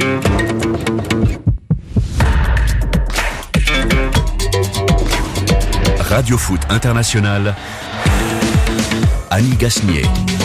Radio Foot International, Annie Gasnier.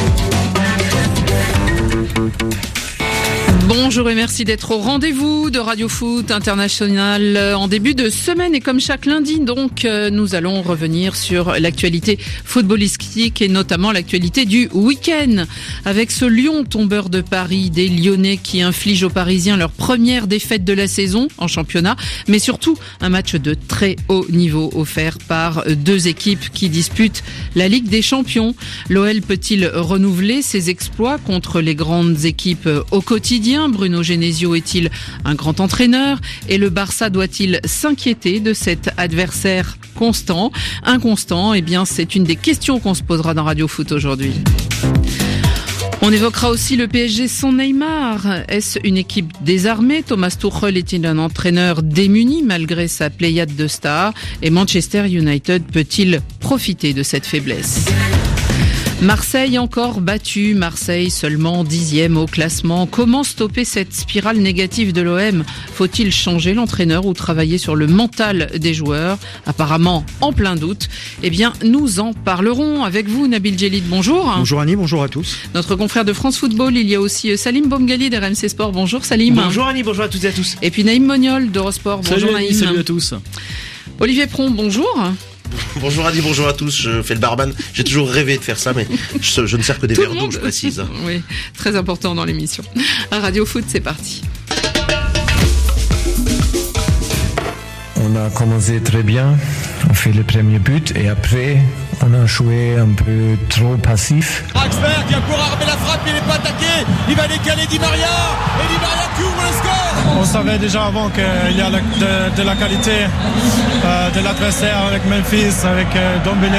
Bonjour et merci d'être au rendez-vous de Radio Foot International en début de semaine et comme chaque lundi donc nous allons revenir sur l'actualité footballistique et notamment l'actualité du week-end avec ce Lyon tombeur de Paris, des Lyonnais qui infligent aux Parisiens leur première défaite de la saison en championnat, mais surtout un match de très haut niveau offert par deux équipes qui disputent la Ligue des Champions. L'OL peut-il renouveler ses exploits contre les grandes équipes au quotidien? Bruno Genesio est-il un grand entraîneur? Et le Barça doit-il s'inquiéter de cet adversaire constant, inconstant? Eh bien, c'est une des questions qu'on se posera dans Radio Foot aujourd'hui. On évoquera aussi le PSG sans Neymar. Est-ce une équipe désarmée? Thomas Tuchel est-il un entraîneur démuni malgré sa pléiade de stars? Et Manchester United peut-il profiter de cette faiblesse? Marseille encore battu, Marseille seulement 10e au classement. Comment stopper cette spirale négative de l'OM? Faut-il changer l'entraîneur ou travailler sur le mental des joueurs? Apparemment en plein doute. Eh bien, nous en parlerons avec vous, Nabil Djellit. Bonjour. Bonjour Annie, bonjour à tous. Notre confrère de France Football, il y a aussi Salim Bomgali d'RMC Sport. Bonjour Salim. Bonjour Annie, bonjour à toutes et à tous. Et puis Naïm Moniol d'Eurosport. Bonjour Naïm. Salut à tous. Olivier Pron, bonjour. Bonjour Adi, bonjour à tous, je fais le barman. J'ai toujours rêvé de faire ça, mais je ne sers que des verres d'eau, je précise. Oui, très important dans l'émission. À Radio Foot, c'est parti. On a commencé très bien, on fait le premier but et après on a joué un peu trop passif. Axberg qui a pour armer la frappe, il n'est pas attaqué, il va décaler Di Maria et Di Maria qui ouvre le score. On savait déjà avant qu'il y a de la qualité de l'adversaire avec Memphis, avec Dombele,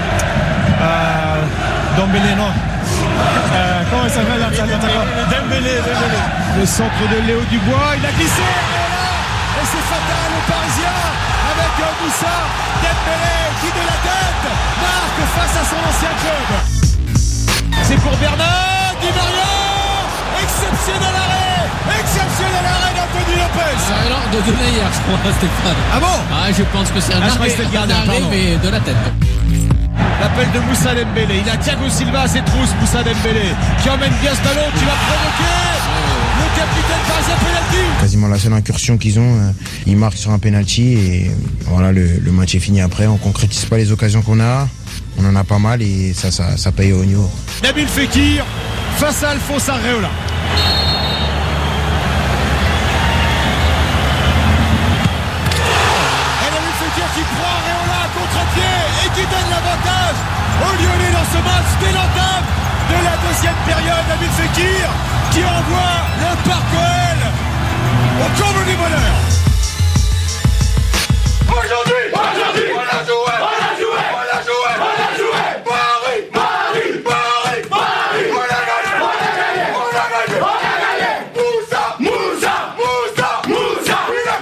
non. Comment il s'appelle l'attaquant? Dembélé. Le centre de Léo Dubois, il a glissé. Et c'est fatal aux Parisiens avec Moussa Dembélé qui de la tête marque face à son ancien club. C'est pour Bernard, Di Maria, exceptionnel arrêt d'Anthony Lopez. Alors de Denayer, je crois, Stéphane. Ah bon? Je pense que c'est un arrêt, mais de la tête. L'appel de Moussa Dembélé, il a Thiago Silva à ses trousses, Moussa Dembélé qui emmène bien ce ballon, qui va provoquer le capitaine parisien penalty. Quasiment la seule incursion qu'ils ont, ils marquent sur un penalty et voilà, le match est fini après. On concrétise pas les occasions qu'on a, on en a pas mal et ça paye au haut niveau. Nabil Fekir face à Alphonse Areola. Qui prend Areola à contre-pied et qui donne l'avantage aux Lyonnais dans ce match dès l'entame de la deuxième période. Nabil Fekir qui envoie le Parc OL au comble du bonheur. Aujourd'hui, on a joué Paris, on a gagné. Moussa,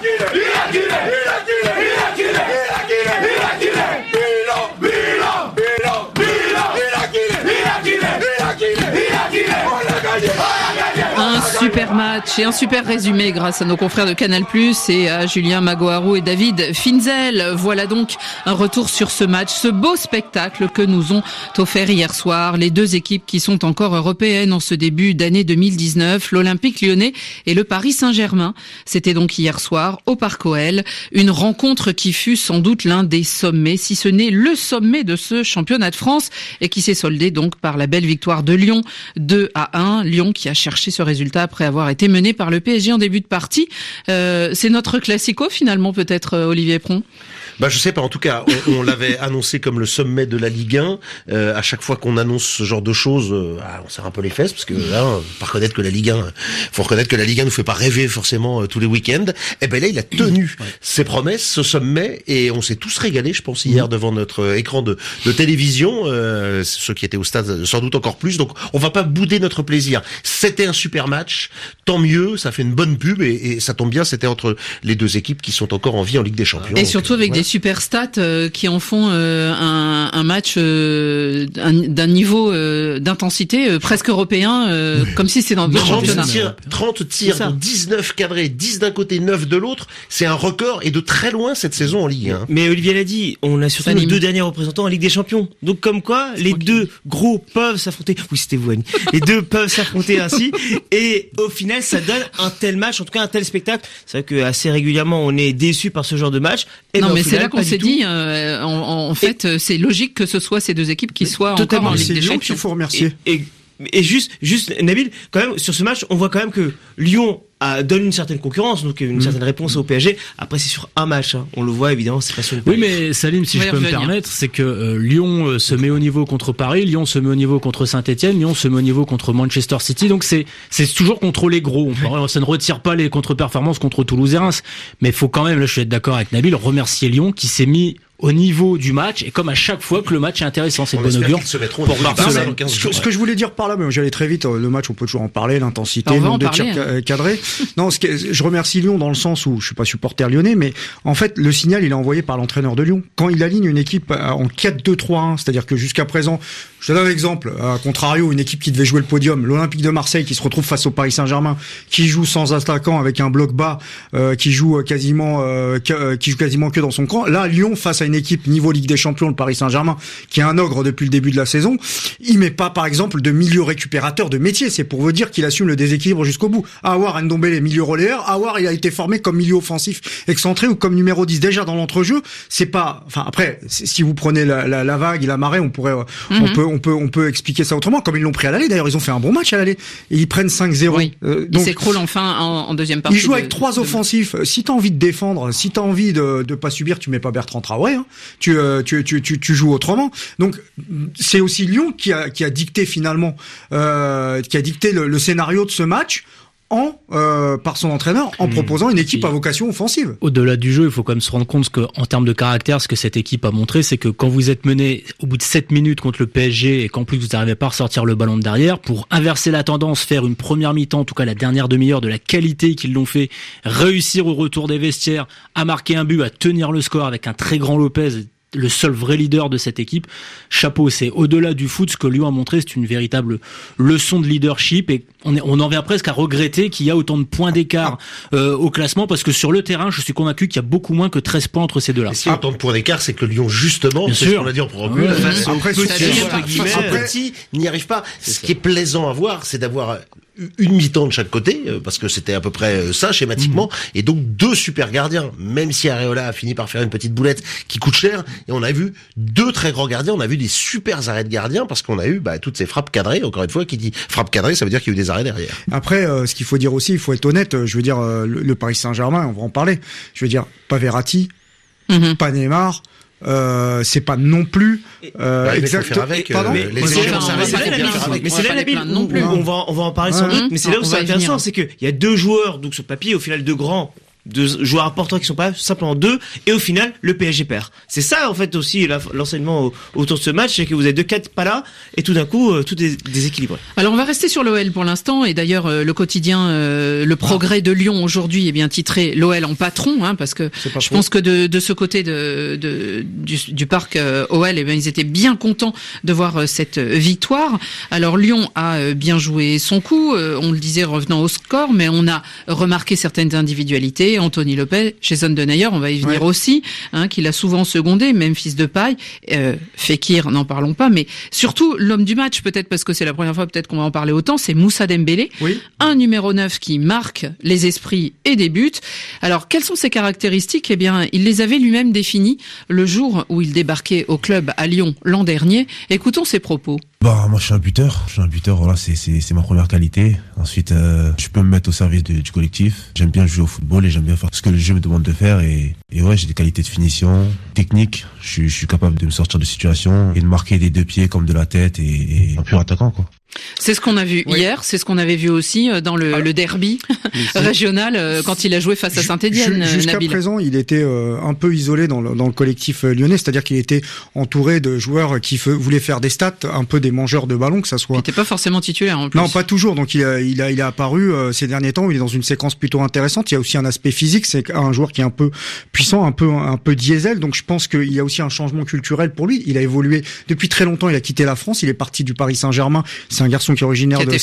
Un super match et un super résumé grâce à nos confrères de Canal+ et à Julien Magoharou et David Finzel. Voilà donc un retour sur ce match, ce beau spectacle que nous ont offert hier soir les deux équipes qui sont encore européennes en ce début d'année 2019, l'Olympique Lyonnais et le Paris Saint-Germain. C'était donc hier soir au Parc OL, une rencontre qui fut sans doute l'un des sommets, si ce n'est le sommet de ce championnat de France et qui s'est soldé donc par la belle victoire de Lyon 2-1. Lyon qui a cherché ce résultat après avoir été mené par le PSG en début de partie. C'est notre classico finalement peut-être, Olivier Pron? Je sais pas, en tout cas, on l'avait annoncé comme le sommet de la Ligue 1. À chaque fois qu'on annonce ce genre de choses, on serre un peu les fesses, parce que là, faut reconnaître que la Ligue 1 nous fait pas rêver forcément tous les week-ends. Et ben là, il a tenu ses promesses, ce sommet, et on s'est tous régalés, je pense, hier devant notre écran de télévision, ceux qui étaient au stade sans doute encore plus. Donc, on va pas bouder notre plaisir. C'était un super match, tant mieux, ça fait une bonne pub, et ça tombe bien, c'était entre les deux équipes qui sont encore en vie en Ligue des Champions. Et surtout avec des super stats qui en font un match d'un niveau d'intensité presque européen, comme si c'est dans le championnat. 30 tirs, ça. 19 cadrés, 10 d'un côté, 9 de l'autre. C'est un record et de très loin cette saison en Ligue 1. Mais Olivier l'a dit, on a surtout nos 2 derniers représentants en Ligue des Champions. Donc comme quoi, les 2 gros peuvent s'affronter. Oui, c'était vous, Annie. Les 2 peuvent s'affronter ainsi. Et au final, ça donne un tel match, en tout cas un tel spectacle. C'est vrai que assez régulièrement, on est déçu par ce genre de match. Et non, mais final, c'est là qu'on s'est dit, en fait, c'est logique que ce soit ces 2 équipes qui soient encore en Ligue des Champions. Qu'il faut remercier. Et juste Nabil, quand même, sur ce match, on voit quand même que Lyon donne une certaine concurrence, donc une certaine réponse au PSG. Après, c'est sur un match, hein. On le voit évidemment, c'est pas sur le Oui, mais Salim, si je peux me permettre, c'est que Lyon se met au niveau contre Paris, Lyon se met au niveau contre Saint-Etienne, Lyon se met au niveau contre Manchester City, donc c'est toujours contre les gros. Ça ne retire pas les contre-performances contre Toulouse et Reims, mais il faut quand même, là je suis d'accord avec Nabil, remercier Lyon qui s'est mis au niveau du match, et comme à chaque fois que le match est intéressant, c'est de bon augure pour Barcelone. Ce que je voulais dire par là, mais j'allais très vite, le match on peut toujours en parler, l'intensité, le nombre de tirs cadrés. Non, je remercie Lyon dans le sens où je suis pas supporter lyonnais, mais en fait le signal il est envoyé par l'entraîneur de Lyon. Quand il aligne une équipe en 4-2-3-1, c'est-à-dire que jusqu'à présent, je te donne un exemple, à contrario, une équipe qui devait jouer le podium, l'Olympique de Marseille qui se retrouve face au Paris Saint-Germain, qui joue sans attaquant avec un bloc bas, qui joue quasiment que dans son camp. Là, Lyon face à une équipe niveau Ligue des Champions, le Paris Saint-Germain, qui est un ogre depuis le début de la saison, il met pas par exemple de milieu récupérateur de métier. C'est pour vous dire qu'il assume le déséquilibre jusqu'au bout. Aouar Ndombele, milieu relayeur. Aouar, il a été formé comme milieu offensif excentré ou comme numéro 10 déjà dans l'entrejeu. C'est pas, enfin après, si vous prenez la vague et la marée, on pourrait, on peut expliquer ça autrement. Comme ils l'ont pris à l'aller. D'ailleurs, ils ont fait un bon match à l'aller et ils prennent 5-0. Oui. Ils s'écroulent enfin en deuxième partie. Ils jouent avec 3 offensifs. Si t'as envie de défendre, si t'as envie de pas subir, tu mets pas Bertrand Traoré. Hein. Tu joues autrement. Donc c'est aussi Lyon qui a dicté finalement, qui a dicté le scénario de ce match par son entraîneur en proposant une équipe à vocation offensive. Au-delà du jeu, il faut quand même se rendre compte que en termes de caractère, ce que cette équipe a montré, c'est que quand vous êtes mené au bout de 7 minutes contre le PSG et qu'en plus vous n'arrivez pas à ressortir le ballon de derrière, pour inverser la tendance, faire une première mi-temps, en tout cas la dernière demi-heure de la qualité qu'ils l'ont fait, réussir au retour des vestiaires, à marquer un but, à tenir le score avec un très grand Lopez, le seul vrai leader de cette équipe. Chapeau, c'est au-delà du foot, ce que Lyon a montré, c'est une véritable leçon de leadership, et on en vient presque à regretter qu'il y a autant de points d'écart au classement, parce que sur le terrain, je suis convaincu qu'il y a beaucoup moins que 13 points entre ces deux-là. Et s'il y a autant de points d'écart, c'est que Lyon, justement, c'est ce qu'on a dit en préambule, petit n'y arrive pas. Ce qui est plaisant à voir, c'est d'avoir une mi-temps de chaque côté, parce que c'était à peu près ça schématiquement, et donc 2 super gardiens, même si Areola a fini par faire une petite boulette qui coûte cher, et on a vu 2 très grands gardiens, on a vu des super arrêts de gardiens, parce qu'on a eu toutes ces frappes cadrées. Encore une fois, qui dit frappe cadrée, ça veut dire qu'il y a eu des arrêts derrière. Après, ce qu'il faut dire aussi, il faut être honnête, je veux dire, le Paris Saint-Germain, on va en parler, je veux dire, pas Verratti, pas Neymar, c'est pas non plus exactement. Mais c'est là Nabil, on va en parler sans doute, mais c'est là où c'est intéressant, c'est que il y a 2 joueurs, donc sur le papier, au final 2 grands, 2 joueurs importants qui sont pas simplement 2, et au final le PSG perd. C'est ça en fait aussi l'enseignement autour de ce match, c'est que vous avez 2 4 pas là, et tout d'un coup tout est déséquilibré. Alors on va rester sur l'OL pour l'instant, et d'ailleurs le quotidien Le Progrès de Lyon aujourd'hui est bien titré l'OL en patron, hein, parce que je pense que de ce côté du parc OL, ils étaient bien contents de voir cette victoire. Alors Lyon a bien joué son coup, on le disait revenant au score, mais on a remarqué certaines individualités. Anthony Lopez, Jason Denayer, on va y venir aussi, qu'il a souvent secondé, Memphis Depay, Fekir, n'en parlons pas, mais surtout l'homme du match, peut-être parce que c'est la première fois peut-être qu'on va en parler autant, c'est Moussa Dembélé, un numéro 9 qui marque les esprits et des buts. Alors, quelles sont ses caractéristiques ? Eh bien, il les avait lui-même définies le jour où il débarquait au club à Lyon l'an dernier. Écoutons ses propos. Moi je suis un buteur, voilà, c'est ma première qualité. Ensuite je peux me mettre au service du collectif. J'aime bien jouer au football et j'aime bien faire ce que le jeu me demande de faire, et ouais, j'ai des qualités de finition, technique, je suis capable de me sortir de situations et de marquer des 2 pieds comme de la tête, et un pur attaquant quoi. C'est ce qu'on a vu hier, c'est ce qu'on avait vu aussi dans le derby régional quand il a joué face à Saint-Étienne. Jusqu'à présent, il était un peu isolé dans le collectif lyonnais, c'est-à-dire qu'il était entouré de joueurs qui voulaient faire des stats, un peu des mangeurs de ballon, que ça soit. Il n'était pas forcément titulaire en plus. Non, pas toujours. Donc il a apparu ces derniers temps. Il est dans une séquence plutôt intéressante. Il y a aussi un aspect physique, c'est un joueur qui est un peu puissant, un peu diesel. Donc je pense qu'il y a aussi un changement culturel pour lui. Il a évolué depuis très longtemps. Il a quitté la France. Il est parti du Paris Saint-Germain. C'est un garçon qui est originaire de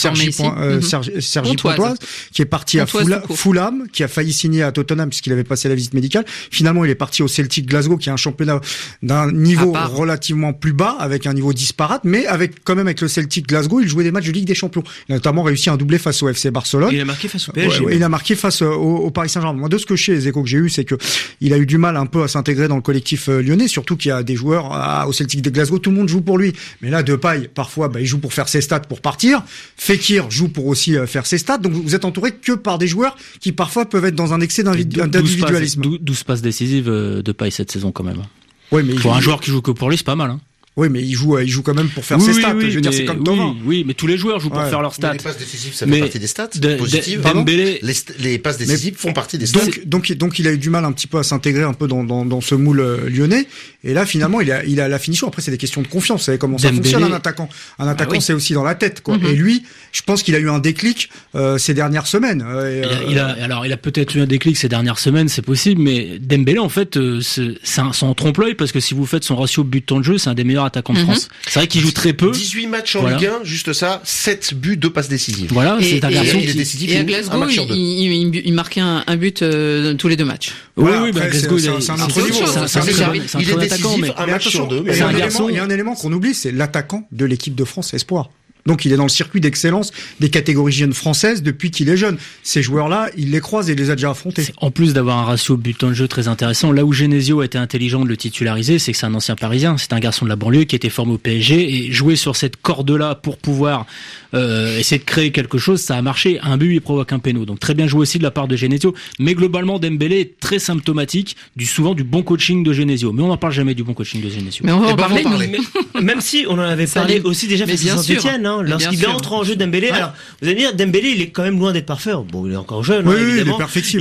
Cergy-Pontoise, qui est parti à Fulham, qui a failli signer à Tottenham puisqu'il avait passé la visite médicale. Finalement, il est parti au Celtic Glasgow, qui est un championnat d'un niveau relativement plus bas, avec un niveau disparate, mais avec le Celtic Glasgow, il jouait des matchs de Ligue des Champions. Il a notamment réussi un doublé face au FC Barcelone. Il a marqué face au PSG. Il a marqué face au Paris Saint-Germain. Moi, de ce que je sais, les échos que j'ai eu, c'est que il a eu du mal un peu à s'intégrer dans le collectif lyonnais, surtout qu'il y a des joueurs au Celtic de Glasgow, tout le monde joue pour lui. Mais là, Depay, parfois, il joue pour faire ses stats pour partir. Fekir joue pour aussi faire ses stats. Donc vous êtes entouré que par des joueurs qui parfois peuvent être dans un excès d'individualisme. 12 passes décisives de Paille cette saison quand même. Oui, mais pour un joueur qui joue que pour lui, c'est pas mal. Oui, mais il joue quand même pour faire ses stats. Je veux dire, c'est comme Thauvin. Oui, mais tous les joueurs jouent pour faire leurs stats. Mais les passes décisives, ça fait partie des stats positives. Les passes décisives font partie des stats. Donc, il a eu du mal un petit peu à s'intégrer un peu dans ce moule lyonnais. Et là, finalement, il a la finition. Après, c'est des questions de confiance. Vous savez comment ça fonctionne, un attaquant. Un attaquant, c'est aussi dans la tête, quoi. Et lui, je pense qu'il a eu un déclic, ces dernières semaines. Il a peut-être eu un déclic ces dernières semaines, c'est possible, mais Dembélé, en fait, c'est en trompe-l'œil parce que si vous faites son ratio but-temps de jeu, c'est un des meilleurs attaquant de France. C'est vrai qu'il joue très peu. 18 matchs en Ligue 1, juste ça, 7 buts, 2 passes décisives. Voilà, c'est un garçon qui est décisif. Et à Glasgow, il marquait un but tous les deux matchs. Oui, Glasgow, c'est un autre niveau. Il est décisif un match sur deux. Il y a un élément qu'on oublie, c'est l'attaquant de l'équipe de France Espoir. Donc il est dans le circuit d'excellence des catégories jeunes françaises depuis qu'il est jeune. Ces joueurs-là, il les croise et il les a déjà affrontés. En plus d'avoir un ratio but-temps de jeu très intéressant, là où Genesio a été intelligent de le titulariser, c'est que c'est un ancien Parisien, c'est un garçon de la banlieue qui était formé au PSG et jouer sur cette corde-là pour pouvoir essayer de créer quelque chose, ça a marché. Un but, il provoque un péno. Donc très bien joué aussi de la part de Genesio. Mais globalement, Dembélé est très symptomatique souvent du bon coaching de Genesio. Mais on n'en parle jamais du bon coaching de Genesio. Mais on va en parler. Même si on en avait parlé aussi déjà face à Saint-Étienne. Lorsqu'il entre en jeu Dembélé, alors vous allez dire Dembélé, il est quand même loin d'être parfait. Bon, il est encore jeune, évidemment. Il est perfectible.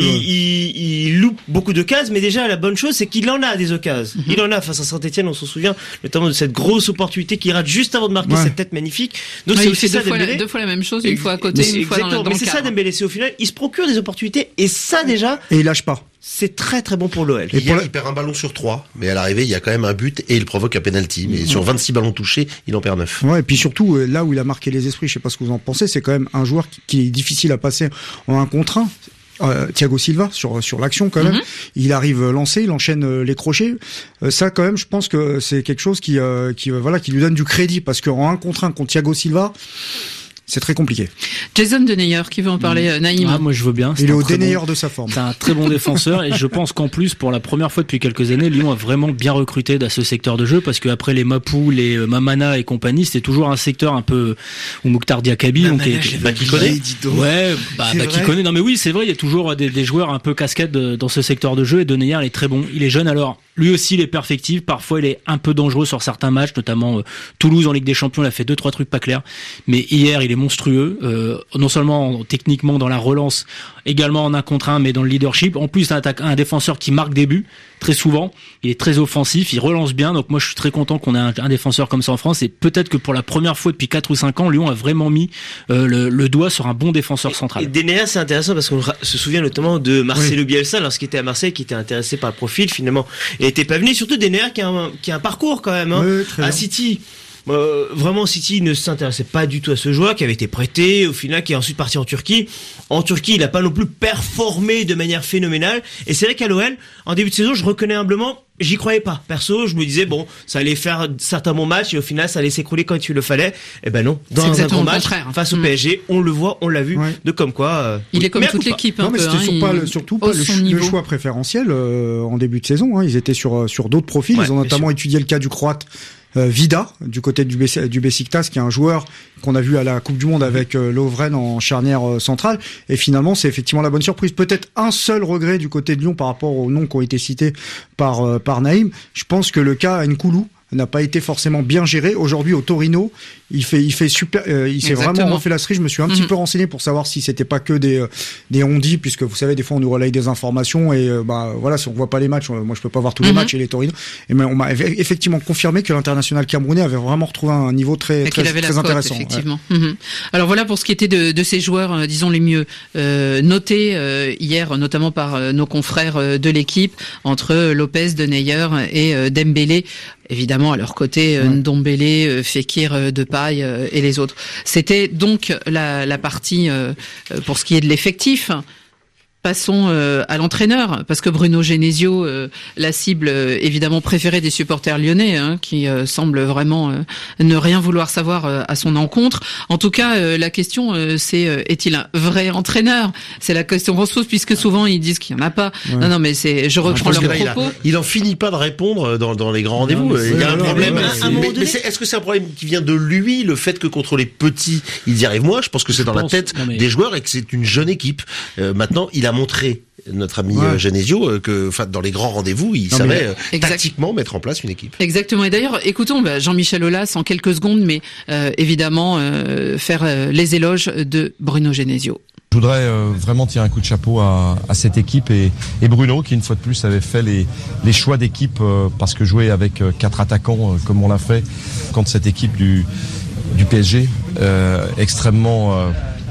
Il loupe beaucoup d'occasions, mais déjà la bonne chose, c'est qu'il en a des occasions. Il en a face à Saint-Étienne, on s'en souvient, notamment de cette grosse opportunité qu'il rate juste avant de marquer cette tête magnifique. Donc c'est aussi ça Dembélé. Deux fois la même chose, une fois à côté, une fois dans le cadre. Mais c'est ça Dembélé, c'est au final, il se procure des opportunités et ça déjà. Et il lâche pas. C'est très très bon pour l'OL. Et hier, il perd un ballon sur 3, mais à l'arrivée, il y a quand même un but et il provoque un penalty. Mais sur 26 ballons touchés, il en perd 9. Ouais, et puis surtout, là où il a marqué les esprits, je sais pas ce que vous en pensez, c'est quand même un joueur qui est difficile à passer en 1 contre 1. Thiago Silva sur l'action quand même, il arrive lancé, il enchaîne les crochets. Ça quand même, je pense que c'est quelque chose qui lui donne du crédit parce qu'en 1 contre 1 contre Thiago Silva, c'est très compliqué. Jason Denayer, qui veut en parler, Naïm? Moi je veux bien. Il est au Denayer de sa forme. C'est un très bon défenseur et je pense qu'en plus, pour la première fois depuis quelques années, Lyon a vraiment bien recruté dans ce secteur de jeu parce qu'après les Mapou, les Mamana et compagnie, c'était toujours un secteur un peu où Mokhtar Diakabi, qui connaît. Qui connaît. Non mais oui, c'est vrai, il y a toujours des joueurs un peu cascades dans ce secteur de jeu et Denayer il est très bon. Il est jeune alors. Lui aussi, il est perfectible. Parfois, il est un peu dangereux sur certains matchs, notamment Toulouse en Ligue des Champions. Il a fait 2-3 trucs pas clairs. Mais hier, il est monstrueux. Non seulement techniquement dans la relance, également en 1 contre 1, mais dans le leadership. En plus, un défenseur qui marque des buts très souvent. Il est très offensif. Il relance bien. Donc moi, je suis très content qu'on ait un défenseur comme ça en France. Et peut-être que pour la première fois depuis 4 ou 5 ans, Lyon a vraiment mis le doigt sur un bon défenseur central. Et Denayer, c'est intéressant parce qu'on se souvient notamment de Marcelo Bielsa lorsqu'il était à Marseille, qui était intéressé par le profil. Finalement, il n'était pas venu. Surtout Denayer qui a un parcours quand même à City. Vraiment, City ne s'intéressait pas du tout à ce joueur qui avait été prêté, au final, qui est ensuite parti en Turquie. En Turquie, il n'a pas non plus performé de manière phénoménale. Et c'est vrai qu'à l'OL, en début de saison, je reconnais humblement, j'y croyais pas. Perso, je me disais, bon, ça allait faire certains bons matchs et au final, ça allait s'écrouler quand il le fallait. Eh ben non. Dans un grand match, face au PSG, on le voit, on l'a vu, de comme quoi. Il est comme toute l'équipe. Non, mais c'était surtout pas le choix préférentiel, en début de saison, Ils étaient sur d'autres profils. Ils ont notamment étudié le cas du Croate. Vida, du côté du Beşiktaş, qui est un joueur qu'on a vu à la Coupe du Monde avec Lovren en charnière centrale. Et finalement, c'est effectivement la bonne surprise. Peut-être un seul regret du côté de Lyon par rapport aux noms qui ont été cités par Naïm. Je pense que le cas Nkoulou n'a pas été forcément bien géré. Aujourd'hui, au Torino, il fait super, il s'est vraiment refait la cerise. Je me suis un petit peu renseigné pour savoir si c'était pas que des on-dit, puisque vous savez, des fois, on nous relaye des informations et, voilà, si on voit pas les matchs, moi, je peux pas voir tous les matchs et les Torino. Et on m'a effectivement confirmé que l'international camerounais avait vraiment retrouvé un niveau très intéressant. Effectivement. Ouais. Alors voilà pour ce qui était de ces joueurs, disons les mieux notés hier, notamment par nos confrères de l'équipe, entre Lopez, Denayer et Dembélé. Évidemment, à leur côté, Ndombele, Fekir, Depay et les autres. C'était donc la partie pour ce qui est de l'effectif. Passons à l'entraîneur, parce que Bruno Genesio, la cible évidemment préférée des supporters lyonnais, qui semble vraiment ne rien vouloir savoir à son encontre. En tout cas, la question c'est est-il un vrai entraîneur ? C'est la question qu'on se pose, puisque souvent ils disent qu'il n'y en a pas. Ouais. Non, mais je reprends leur propos. Il en finit pas de répondre dans les grands rendez-vous. Il y a un problème. Mais est-ce que c'est un problème qui vient de lui, le fait que contre les petits, ils y arrivent moins ? Je pense que c'est dans la tête des joueurs et que c'est une jeune équipe. Maintenant, il a montré, notre ami Genesio, que dans les grands rendez-vous, il savait tactiquement mettre en place une équipe. Exactement. Et d'ailleurs, écoutons Jean-Michel Aulas en quelques secondes, mais évidemment faire les éloges de Bruno Genesio. Je voudrais vraiment tirer un coup de chapeau à cette équipe et Bruno qui, une fois de plus, avait fait les choix d'équipe parce que jouer avec 4 attaquants comme on l'a fait contre cette équipe du PSG, extrêmement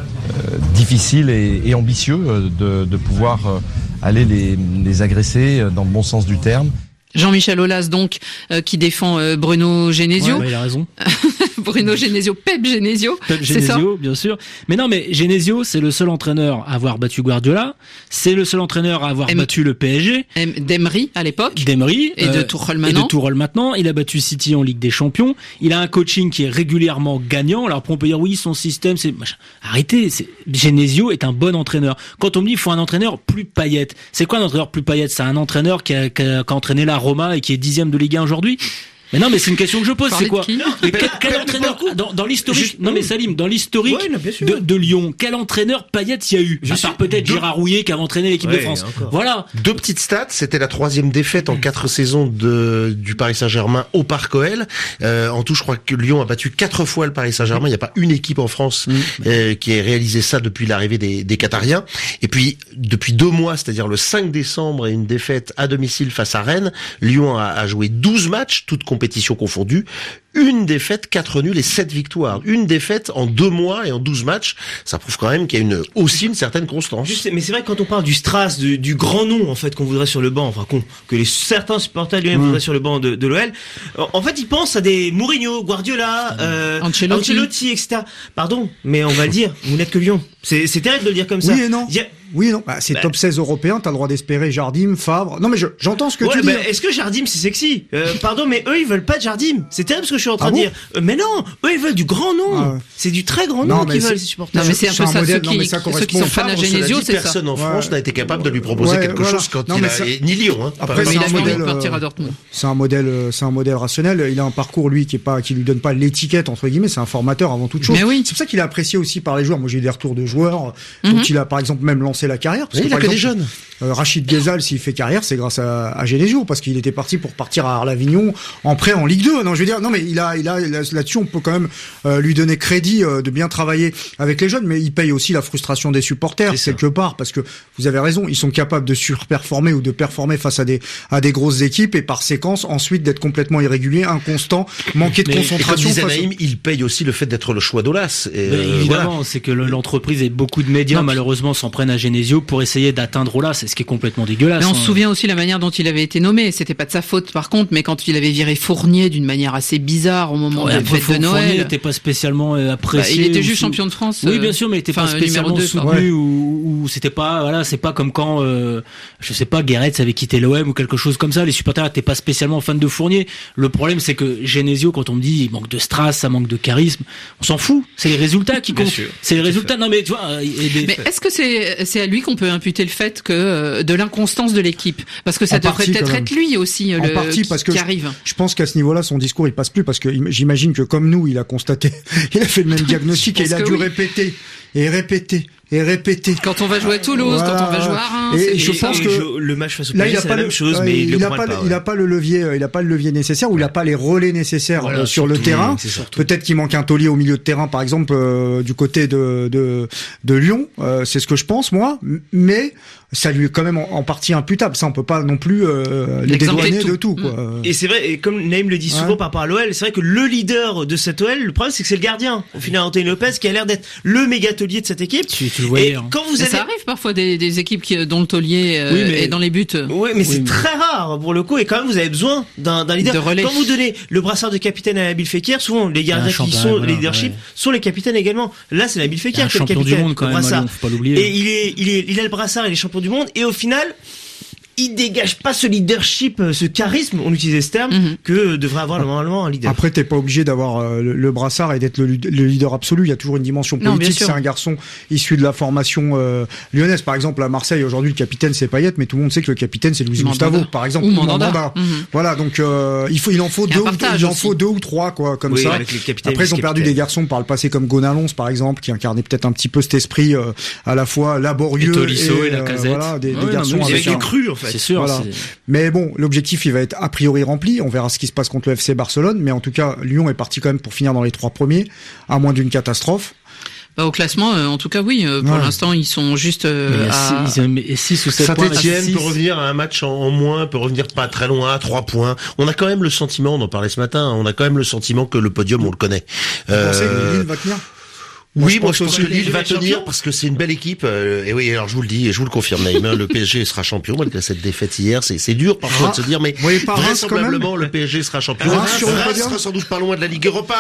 difficile et ambitieux de pouvoir aller les agresser dans le bon sens du terme. Jean-Michel Aulas donc qui défend Bruno Genesio. Ouais, il a raison. Bruno Genesio, Pep Genesio, c'est ça ? Bien sûr. Mais non, mais Genesio, c'est le seul entraîneur à avoir battu Guardiola. C'est le seul entraîneur à avoir battu le PSG. D'Emery à l'époque. Et de Tuchel maintenant. Il a battu City en Ligue des Champions. Il a un coaching qui est régulièrement gagnant. Alors on peut dire oui, son système, c'est machin. Arrêtez. Genesio est un bon entraîneur. Quand on me dit il faut un entraîneur plus paillette, c'est quoi un entraîneur plus paillette ? C'est un entraîneur qui a entraîné la Roma et qui est 10e de Ligue 1 aujourd'hui. Mais non, mais c'est une question que je pose, c'est quoi ? Quel entraîneur dans l'historique ? Non mais Salim, dans l'historique de Lyon, quel entraîneur paillette il y a eu ? À part peut-être Gérard Rouillet qui a entraîné l'équipe de France. Voilà. 2 petites stats, c'était la 3e défaite en 4 saisons du Paris Saint-Germain au Parc OL. En tout, je crois que Lyon a battu 4 fois le Paris Saint-Germain. Il n'y a pas une équipe en France qui ait réalisé ça depuis l'arrivée des Qatariens. Et puis, depuis 2 mois, c'est-à-dire le 5 décembre et une défaite à domicile face à Rennes, Lyon a joué 12 matchs, toutes compétitions confondues, une défaite, 4 nuls et 7 victoires. Une défaite en 2 mois et en 12 matchs, ça prouve quand même qu'il y a aussi une certaine constance. Mais c'est vrai que quand on parle du Stras, du grand nom en fait qu'on voudrait sur le banc, que certains supporters lui-même voudraient sur le banc de l'OL, en fait ils pensent à des Mourinho, Guardiola, Ancelotti, etc. Pardon, mais on va le dire, vous n'êtes que Lyon. C'est terrible de le dire comme ça. Oui et non. Oui, non. C'est top 16 européen, t'as le droit d'espérer Jardim, Favre. Non, mais j'entends ce que tu dis. Est-ce que Jardim, c'est sexy? Pardon, mais eux, ils veulent pas de Jardim. C'est terrible ce que je suis en train de dire. Mais non, eux, ils veulent du grand nom. C'est du très grand nom qu'ils veulent, ces supporters. Non, mais c'est un peu ça, ceux qui sont fans à Genesio, c'est ça. Personne en France n'a été capable de lui proposer quelque chose quand il a, ni Lyon, Après, il a envie de partir à Dortmund. C'est un modèle rationnel. Il a un parcours, lui, qui lui donne pas l'étiquette, entre guillemets. C'est un formateur avant toute chose. C'est pour ça qu'il est apprécié aussi par les joueurs. Moi, j'ai eu des retours de joueurs dont il a, par exemple, même lancé la carrière. Il a que des jeunes. Rachid Ghezal, s'il fait carrière, c'est grâce à Genesio, parce qu'il était parti pour partir à Arles-Avignon en prêt en Ligue 2. Non, je veux dire, non, mais il a là-dessus, on peut quand même lui donner crédit de bien travailler avec les jeunes, mais il paye aussi la frustration des supporters quelque part, parce que vous avez raison, ils sont capables de surperformer ou de performer face à des grosses équipes, et par séquence ensuite d'être complètement irrégulier, inconstant, manquer de concentration. Et comme disait Naïm, il paye aussi le fait d'être le choix d'Aulas. Évidemment, c'est que l'entreprise et beaucoup de médias malheureusement s'en prennent à Genesio pour essayer d'atteindre Aulas, c'est ce qui est complètement dégueulasse. Mais on se souvient aussi la manière dont il avait été nommé. C'était pas de sa faute par contre, mais quand il avait viré Fournier d'une manière assez bizarre au moment de la fête de Noël. Fournier n'était pas spécialement apprécié. Il était juste champion de France. Oui, bien sûr, mais il était pas spécialement soutenu ou c'était pas, voilà, c'est pas comme quand, je sais pas, Guéretz avait quitté l'OM ou quelque chose comme ça. Les supporters étaient pas spécialement fans de Fournier. Le problème, c'est que Genesio, quand on me dit il manque de strass, ça manque de charisme, on s'en fout. C'est les résultats qui comptent. C'est les résultats. Non, mais tu vois. Mais est-ce que c'est à lui qu'on peut imputer le fait que de l'inconstance de l'équipe, parce que ça devrait peut-être être lui aussi qui arrive. Je pense qu'à ce niveau-là, son discours il passe plus, parce que j'imagine que comme nous, il a constaté, il a fait le même diagnostic et il a dû répéter et répété. Quand on va jouer à Toulouse, quand on va jouer à Reims. Et je pense que le match face au PSG, c'est la même chose, mais il a pas le levier nécessaire, ou il a pas les relais nécessaires sur le terrain. Peut-être qu'il manque un taulier au milieu de terrain, par exemple, du côté de Lyon. C'est ce que je pense, moi. Mais ça lui est quand même en partie imputable. Ça, on peut pas non plus les dédouaner de tout. Quoi. Et c'est vrai, et comme Naïm le dit souvent par rapport à l'OL, c'est vrai que le leader de cette OL, le problème, c'est que c'est le gardien. Au final, Anthony Lopez, qui a l'air d'être le méga taulier de cette équipe. Tu le voyais, quand vous ça arrive parfois des équipes dont le taulier est dans les buts. Oui, mais c'est très rare pour le coup. Et quand même, vous avez besoin d'un leader. De relais. Quand vous donnez le brassard de capitaine à Nabil Fekir, souvent les gardiens qui sont les leadership sont les capitaines également. Là, c'est Nabil Fekir qui est le capitaine. Champion du monde quand même, faut pas l'oublier. Et il a le brassard, il est champion du monde. Et au final, il dégage pas ce leadership, ce charisme, on utilisait ce terme, que devrait avoir normalement un leader. Après, t'es pas obligé d'avoir le brassard et d'être le leader absolu. Il y a toujours une dimension politique. C'est un garçon issu de la formation lyonnaise. Par exemple, à Marseille, aujourd'hui, le capitaine, c'est Payet, mais tout le monde sait que le capitaine, c'est Luis Gustavo, par exemple. Ou Mandanda. Voilà, donc il en faut deux ou trois, quoi, comme ça. Après, ils ont perdu des garçons par le passé, comme Gonalons, par exemple, qui incarnait peut-être un petit peu cet esprit à la fois laborieux et Tolisso et Lacazette. Voilà, des garçons avec un cru, en fait. C'est sûr. Voilà. Mais bon, l'objectif, il va être a priori rempli. On verra ce qui se passe contre le FC Barcelone. Mais en tout cas, Lyon est parti quand même pour finir dans les 3 premiers, à moins d'une catastrophe. Au classement, en tout cas, oui. Pour l'instant, ils sont juste à 6 ou 7 points. Saint-Etienne peut revenir à un match en moins, peut revenir pas très loin, à 3 points. On a quand même le sentiment, on en parlait ce matin, on a quand même le sentiment que le podium, on le connaît. Vous pensez que Lille va tenir ? Oui, moi je pense que Lille va tenir parce que c'est une belle équipe. Et oui, alors je vous le dis et je vous le confirme, Naïm, le PSG sera champion malgré cette défaite hier. C'est dur parfois de se dire, mais vraisemblablement le PSG sera champion. Reims sera sans doute pas loin de la Ligue Europa.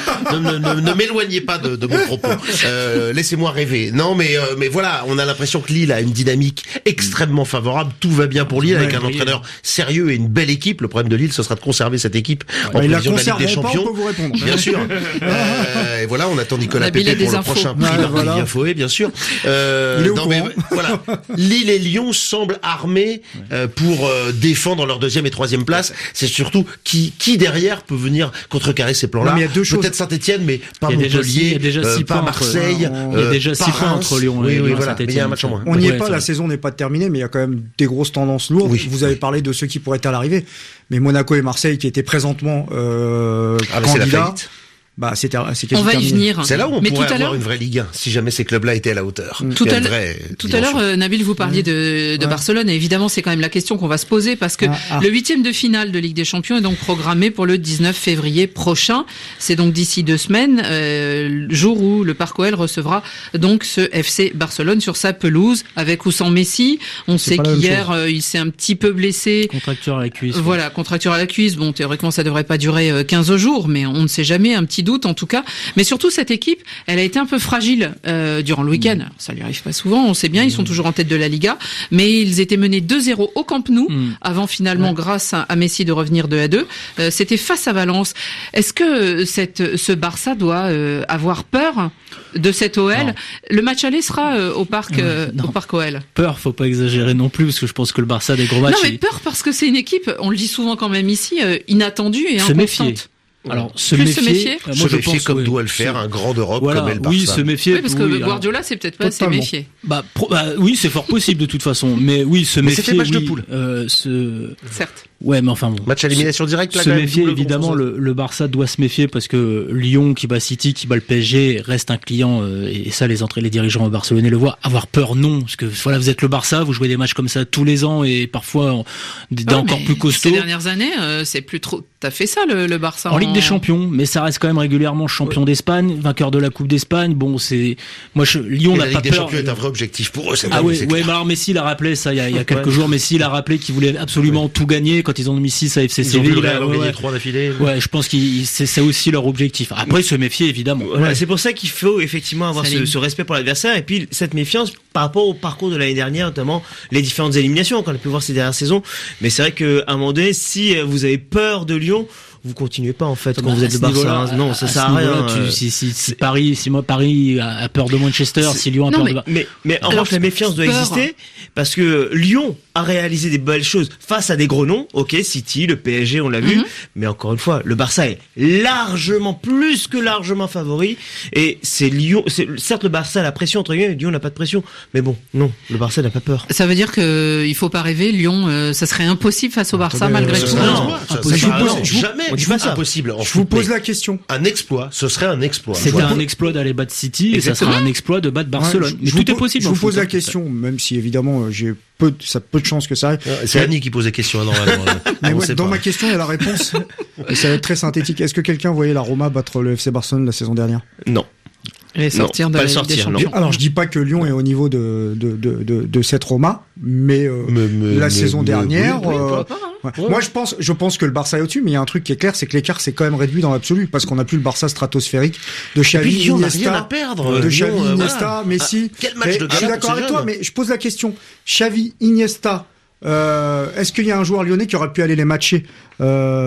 Ne m'éloignez pas de mon propos. Laissez-moi rêver. Non, mais voilà, on a l'impression que Lille a une dynamique extrêmement favorable. Tout va bien pour Lille avec un entraîneur sérieux et une belle équipe. Le problème de Lille, ce sera de conserver cette équipe en prévision de la Ligue des Champions. On peut vous répondre. Bien sûr. Et voilà, on attend Nicolas Pépé pour le prochain prix Marc-Vivien Fouet, bien sûr. Voilà. Lille et Lyon semblent armés pour défendre leur 2e et 3e place. C'est surtout qui derrière peut venir contrecarrer ces plans-là. Peut-être Saint-Etienne, mais pas Montpellier, pas Marseille. Il y a déjà 6 points entre Lyon et Saint-Etienne. Il y a un match en moins. On n'y est pas, la saison n'est pas terminée, mais il y a quand même des grosses tendances lourdes. Vous avez parlé de ceux qui pourraient être à l'arrivée, mais Monaco et Marseille qui étaient présentement candidats. On va y venir. C'est là où on pourrait avoir une vraie Ligue 1, si jamais ces clubs-là étaient à la hauteur. Tout à l'heure, Nabil, vous parliez de Barcelone, et évidemment, c'est quand même la question qu'on va se poser, parce que le 8e de finale de Ligue des Champions est donc programmé pour le 19 février prochain. C'est donc d'ici 2 semaines, le jour où le Parc OL recevra donc ce FC Barcelone sur sa pelouse, avec ou sans Messi. On sait qu'hier, il s'est un petit peu blessé. Contracture à la cuisse. Voilà, contracture à la cuisse. Bon, théoriquement, ça devrait pas durer 15 jours, mais on ne sait jamais, un petit doute en tout cas, mais surtout cette équipe, elle a été un peu fragile durant le week-end. Alors, ça lui arrive pas souvent, on sait bien, ils sont toujours en tête de la Liga, mais ils étaient menés 2-0 au Camp Nou avant finalement, grâce à Messi, de revenir 2-2. C'était face à Valence. Est-ce que ce Barça doit avoir peur de cette OL? Le match aller sera au parc OL. Peur, faut pas exagérer non plus, parce que je pense que le Barça a des gros matchs. Non, mais peur parce que c'est une équipe, on le dit souvent quand même ici, inattendue et inconstante. Alors, se méfier comme doit le faire un grand d'Europe comme le Barça. Oui, se méfier. Oui, parce que Guardiola, c'est peut-être pas se méfier. Oui, c'est fort possible de toute façon. Mais oui, se méfier. C'était match de poule. Certes. Ouais, mais enfin bon. Match à élimination directe. Se méfier, évidemment, le Barça doit se méfier parce que Lyon, qui bat City, qui bat le PSG, reste un client, et ça, les dirigeants barcelonais le voient. Avoir peur, non. Parce que, voilà, vous êtes le Barça, vous jouez des matchs comme ça tous les ans et parfois, encore plus costauds. Ces dernières années, c'est plus trop, t'as fait ça, le Barça. En Ligue des Champions, mais ça reste quand même régulièrement champion d'Espagne, vainqueur de la Coupe d'Espagne. Bon, Lyon n'a pas peur. La Ligue des Champions est un vrai objectif pour eux. Mais alors Messi l'a rappelé, ça, il y a quelques jours. Messi l'a rappelé qu'il voulait absolument tout gagner quand ils ont mis 6 à FC Séville. Ils ont gagné 3 d'affilée. Ouais, je pense que c'est aussi leur objectif. Après, se méfier, évidemment. Voilà, c'est pour ça qu'il faut effectivement avoir ce respect pour l'adversaire et puis cette méfiance par rapport au parcours de l'année dernière, notamment les différentes éliminations qu'on a pu voir ces dernières saisons. Mais c'est vrai qu'à un moment donné, si vous avez peur de Lyon, vous continuez pas en fait quand vous êtes le Barça. Non, ça sert à rien. Si Paris a peur de Manchester, si Lyon a peur de... Mais en revanche, la méfiance doit exister parce que Lyon a réalisé des belles choses face à des gros noms. Ok, City, le PSG, on l'a vu. Mais encore une fois, le Barça est plus que largement favori. Et c'est Lyon. Certes, le Barça a la pression entre guillemets. Lyon n'a pas de pression. Mais bon, non, le Barça n'a pas peur. Ça veut dire que il faut pas rêver. Lyon, ça serait impossible face au Barça malgré tout. Impossible. Je vous pose la question. Un exploit, ce serait un exploit. C'était un exploit d'aller battre City et ça sera un exploit de battre Barcelone. Mais tout est possible. Je vous pose la question, même si évidemment j'ai peu de chances que ça arrive. C'est Annie qui pose des questions normalement. Mais dans ma question, il y a la réponse. Et ça va être très synthétique. Est-ce que quelqu'un voyait la Roma battre le FC Barcelone la saison dernière? Non. Et sortir de la Ligue des Champions. Alors je dis pas que Lyon est au niveau de cette Roma, mais la saison dernière. Moi je pense que le Barça est au-dessus, mais il y a un truc qui est clair, c'est que l'écart s'est quand même réduit dans l'absolu, parce qu'on n'a plus le Barça stratosphérique de Xavi, Iniesta, Messi. Quel match de je suis d'accord avec toi, mais je pose la question. Xavi, Iniesta. Est-ce qu'il y a un joueur lyonnais qui aurait pu aller les matcher il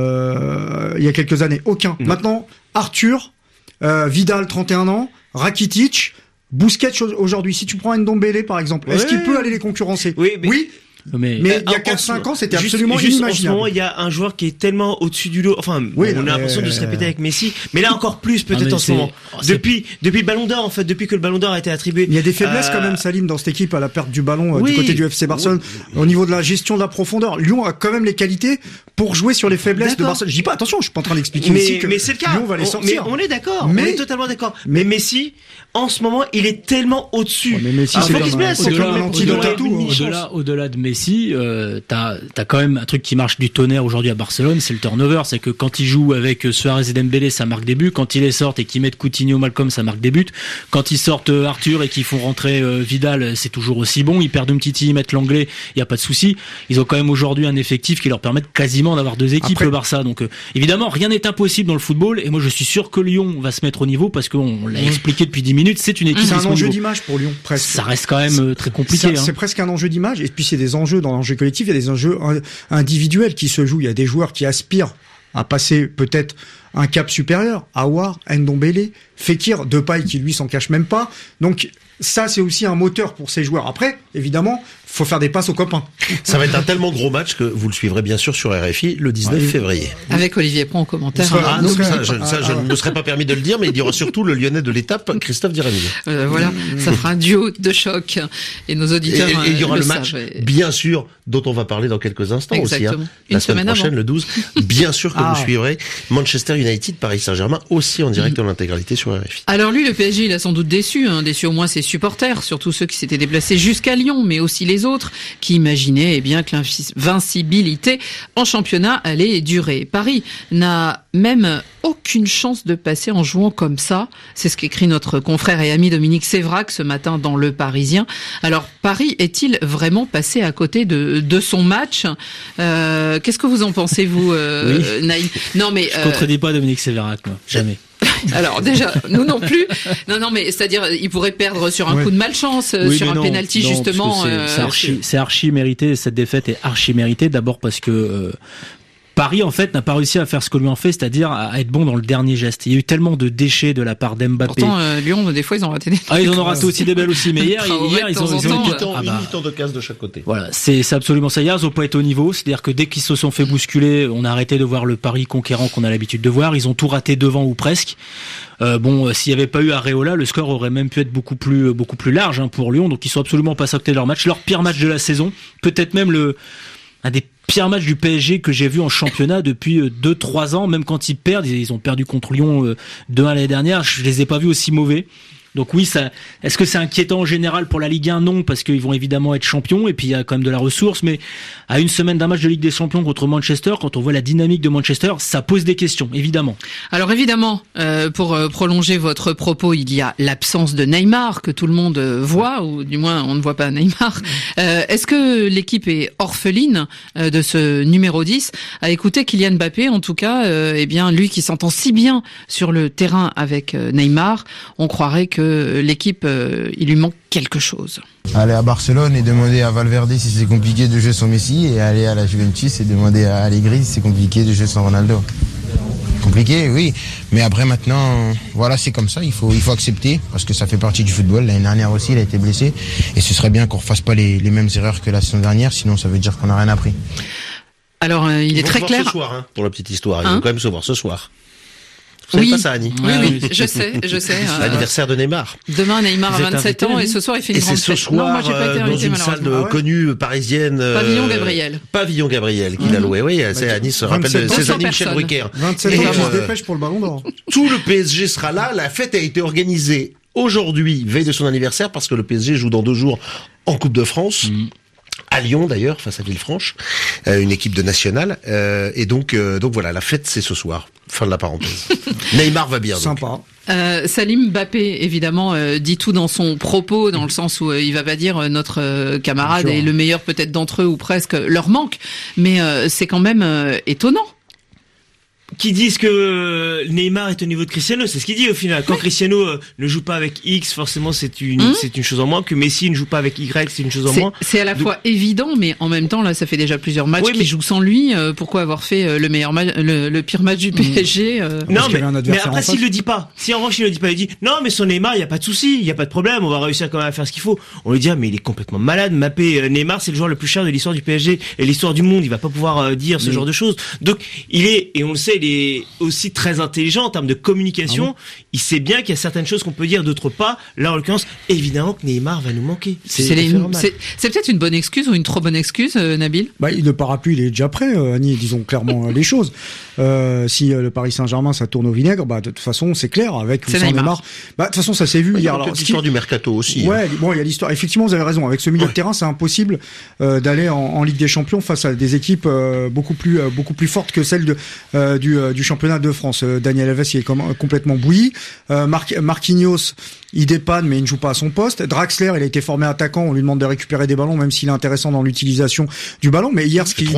y a quelques années? Aucun. Non. Maintenant, Arthur, Vidal, 31 ans, Rakitic, Busquets aujourd'hui. Si tu prends Ndombele par exemple, est-ce qu'il peut aller les concurrencer? Oui. Mais il y a 4-5 ans, c'était absolument inimaginable. En ce moment, il y a un joueur qui est tellement au-dessus du lot. Enfin, on a l'impression de se répéter avec Messi, mais là encore plus peut-être en ce moment. Depuis le Ballon d'Or, en fait, depuis que le Ballon d'Or a été attribué. Il y a des faiblesses quand même, Salim, dans cette équipe à la perte du ballon du côté du FC Barcelone. Au niveau de la gestion de la profondeur, Lyon a quand même les qualités pour jouer sur les faiblesses de Barcelone. Je dis pas, attention, je suis pas en train d'expliquer ici que mais c'est le cas. Lyon va les sortir. Mais on est d'accord, on est totalement d'accord. Mais Messi, en ce moment, il est tellement au-dessus. Mais Messi, c'est comme un antidote à tout. Au-delà de Messi, t'as quand même un truc qui marche du tonnerre aujourd'hui à Barcelone, c'est le turnover. C'est que quand ils jouent avec Suarez et Dembélé, ça marque des buts. Quand ils les sortent et qu'ils mettent Coutinho, Malcolm, ça marque des buts. Quand ils sortent Arthur et qu'ils font rentrer Vidal, c'est toujours aussi bon. Ils perdent Umtiti, ils mettent l'anglais, il y a pas de souci. Ils ont quand même aujourd'hui un effectif qui leur permet quasiment d'avoir deux équipes, le Barça. Donc évidemment, rien n'est impossible dans le football. Et moi, je suis sûr que Lyon va se mettre au niveau parce qu'on l'a expliqué depuis 10 minutes. C'est une équipe. C'est un enjeu d'image pour Lyon, presque. Ça reste quand même très compliqué. C'est presque un enjeu d'image. Et puis c'est des enjeux dans l'enjeu collectif. Il y a des enjeux individuels qui se jouent. Il y a des joueurs qui aspirent à passer peut-être un cap supérieur. Aouar, Ndombele, Fekir, Depay qui lui s'en cache même pas. Donc ça, c'est aussi un moteur pour ces joueurs. Après, évidemment, faut faire des passes aux copains. Ça va être un tellement gros match que vous le suivrez bien sûr sur RFI le 19 février. Avec Olivier Pron en commentaire. Je ne me serais pas permis de le dire, mais il y aura surtout le Lyonnais de l'étape, Christophe Dirami. Voilà, ça fera un duo de choc. Et nos auditeurs et il y aura le match, bien sûr, dont on va parler dans quelques instants. Exactement. Aussi. La semaine prochaine, le 12. Bien sûr que vous suivrez Manchester United, Paris Saint-Germain, aussi en direct en intégralité sur RFI. Alors lui, le PSG, il a sans doute déçu au moins ses supporters, surtout ceux qui s'étaient déplacés jusqu'à Lyon, mais aussi les autres qui imaginaient bien que l'invincibilité en championnat allait durer. Paris n'a même aucune chance de passer en jouant comme ça. C'est ce qu'écrit notre confrère et ami Dominique Sévrac ce matin dans Le Parisien. Alors Paris est-il vraiment passé à côté de son match? Qu'est-ce que vous en pensez, vous, Naïm? Non, mais je contredis pas Dominique Sévrac, moi. Jamais. Alors déjà, nous non plus. Non, mais c'est-à-dire, il pourrait perdre sur un coup de malchance, sur un penalty justement. C'est archi mérité. Cette défaite est archi méritée. D'abord parce que Paris, en fait, n'a pas réussi à faire ce que lui en fait, c'est-à-dire à être bon dans le dernier geste. Il y a eu tellement de déchets de la part d'Mbappé. Pourtant, Lyon, des fois, ils ont raté des trucs. Ils en ont raté aussi des belles aussi. Mais hier, ils ont une mi-temps de casse de chaque côté. Voilà, c'est absolument ça. Hier, ils n'ont pas été au niveau. C'est-à-dire que dès qu'ils se sont fait bousculer, on a arrêté de voir le Paris conquérant qu'on a l'habitude de voir. Ils ont tout raté devant ou presque. S'il n'y avait pas eu Areola, le score aurait même pu être beaucoup plus large pour Lyon. Donc, ils sont absolument pas sortis de leur match. Leur pire match de la saison. Peut-être même un des pires matchs du PSG que j'ai vu en championnat depuis 2-3 ans. Même quand ils perdent, ils ont perdu contre Lyon 2-1 l'année dernière. Je les ai pas vus aussi mauvais. Donc oui, est-ce que c'est inquiétant en général pour la Ligue 1? Non, parce qu'ils vont évidemment être champions et puis il y a quand même de la ressource. Mais à une semaine d'un match de Ligue des Champions contre Manchester, quand on voit la dynamique de Manchester, ça pose des questions, évidemment. Alors évidemment, pour prolonger votre propos, il y a l'absence de Neymar que tout le monde voit, ou du moins on ne voit pas Neymar. Est-ce que l'équipe est orpheline de ce numéro 10? À écouter Kylian Mbappé, en tout cas, lui qui s'entend si bien sur le terrain avec Neymar, on croirait que l'équipe, il lui manque quelque chose. Aller à Barcelone et demander à Valverde si c'est compliqué de jouer sans Messi, et aller à la Juventus et demander à Allegri si c'est compliqué de jouer sans Ronaldo. compliqué, oui. Mais après maintenant, voilà, c'est comme ça. Il faut accepter parce que ça fait partie du football. L'année dernière aussi, il a été blessé et ce serait bien qu'on refasse pas les mêmes erreurs que la saison dernière. Sinon, ça veut dire qu'on n'a rien appris. Alors, il est très clair. Ce soir, pour la petite histoire, ils vont quand même se voir ce soir. Vous savez pas ça, Annie? Oui, je sais. L'anniversaire de Neymar. Demain, Neymar a 27 ans et ce soir, il fait une grande fête. Et c'est ce soir, non, moi, j'ai pas été invité, dans une salle connue parisienne. Pavillon Gabriel, qu'il a loué. Oui, Annie se rappelle de ses années Michel Drucker. 27 ans, on se dépêche pour le Ballon d'Or. Tout le PSG sera là. La fête a été organisée aujourd'hui, veille de son anniversaire, parce que le PSG joue dans 2 jours en Coupe de France. À Lyon d'ailleurs, face à Villefranche, une équipe de nationale, et donc voilà, la fête c'est ce soir. Fin de la parenthèse. Neymar va bien. Sympa. Salim Mbappé évidemment dit tout dans son propos, dans le sens où il va pas dire notre camarade est le meilleur peut-être d'entre eux ou presque leur manque, mais c'est quand même étonnant. Qui disent que Neymar est au niveau de Cristiano, c'est ce qu'il dit au final. Quand Cristiano ne joue pas avec X, forcément c'est une chose en moins. Que Messi ne joue pas avec Y, c'est une chose en moins. C'est à la fois évident, mais en même temps là, ça fait déjà plusieurs matchs qu'il joue sans lui. Pourquoi avoir fait le pire match du PSG Non, mais après s'il le dit pas, si en revanche il le dit pas, il dit non, mais son Neymar, il y a pas de souci, il y a pas de problème, on va réussir quand même à faire ce qu'il faut. On lui dit mais il est complètement malade. Mbappé, Neymar, c'est le joueur le plus cher de l'histoire du PSG et l'histoire du monde. Il va pas pouvoir dire ce genre de choses. Donc il est, et on le sait, il est aussi très intelligent en termes de communication. Il sait bien qu'il y a certaines choses qu'on peut dire, d'autres pas. Là, en l'occurrence, évidemment que Neymar va nous manquer. C'est peut-être une bonne excuse ou une trop bonne excuse, Nabil? Le parapluie, il est déjà prêt, Annie, disons clairement les choses. Si le Paris Saint-Germain, ça tourne au vinaigre, de toute façon, c'est clair, avec ou sans Neymar. De toute façon, ça s'est vu hier. Il y a l'histoire du mercato aussi. Ouais, il y a l'histoire. Effectivement, vous avez raison. Avec ce milieu de terrain, c'est impossible d'aller en Ligue des Champions face à des équipes beaucoup plus fortes que celles du championnat de France. Daniel Alves, il est complètement bouilli. Marquinhos, il dépanne, mais il ne joue pas à son poste. Draxler, il a été formé attaquant. On lui demande de récupérer des ballons, même s'il est intéressant dans l'utilisation du ballon. Mais hier, ce qui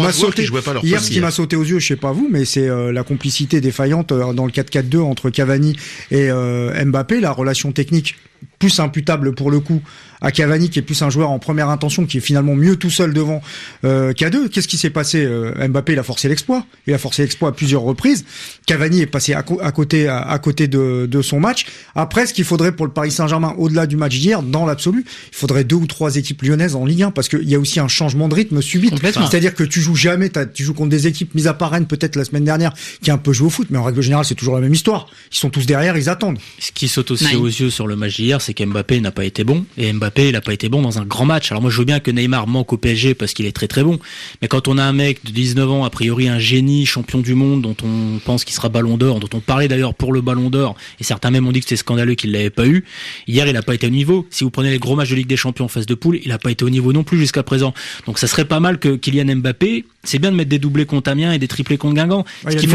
m'a sauté aux yeux, je sais pas vous, mais c'est la complicité défaillante dans le 4-4-2 entre Cavani et Mbappé, la relation technique plus imputable pour le coup à Cavani, qui est plus un joueur en première intention, qui est finalement mieux tout seul devant qu'à deux. Qu'est-ce qui s'est passé? Mbappé, il a forcé l'exploit. Il a forcé l'exploit à plusieurs reprises. Cavani est passé à côté de son match. Après, ce qu'il faudrait pour le Paris Saint-Germain, au-delà du match d'hier, dans l'absolu, il faudrait 2 ou 3 équipes lyonnaises en Ligue 1, parce qu'il y a aussi un changement de rythme subit. C'est-à-dire que tu joues jamais, tu joues contre des équipes, mis à part Rennes peut-être la semaine dernière, qui a un peu joué au foot, mais en règle générale, c'est toujours la même histoire. Ils sont tous derrière, ils attendent. Ce qui saute aussi aux yeux sur le match d'hier, c'est qu'Mbappé n'a pas été bon, et Mbappé, il n'a pas été bon dans un grand match. Alors moi, je veux bien que Neymar manque au PSG parce qu'il est très très bon, mais quand on a un mec de 19 ans, a priori un génie, champion du monde, dont on pense qu'il sera Ballon d'Or, dont on parlait d'ailleurs pour le Ballon d'Or, et certains même ont dit que c'était scandaleux qu'il l'avait pas eu. Hier, il n'a pas été au niveau. Si vous prenez les gros matchs de Ligue des Champions en phase de poule, il n'a pas été au niveau non plus jusqu'à présent. Donc ça serait pas mal que Kylian Mbappé, c'est bien de mettre des doublés contre Amiens et des triplés contre Guingamp. Ce qu'il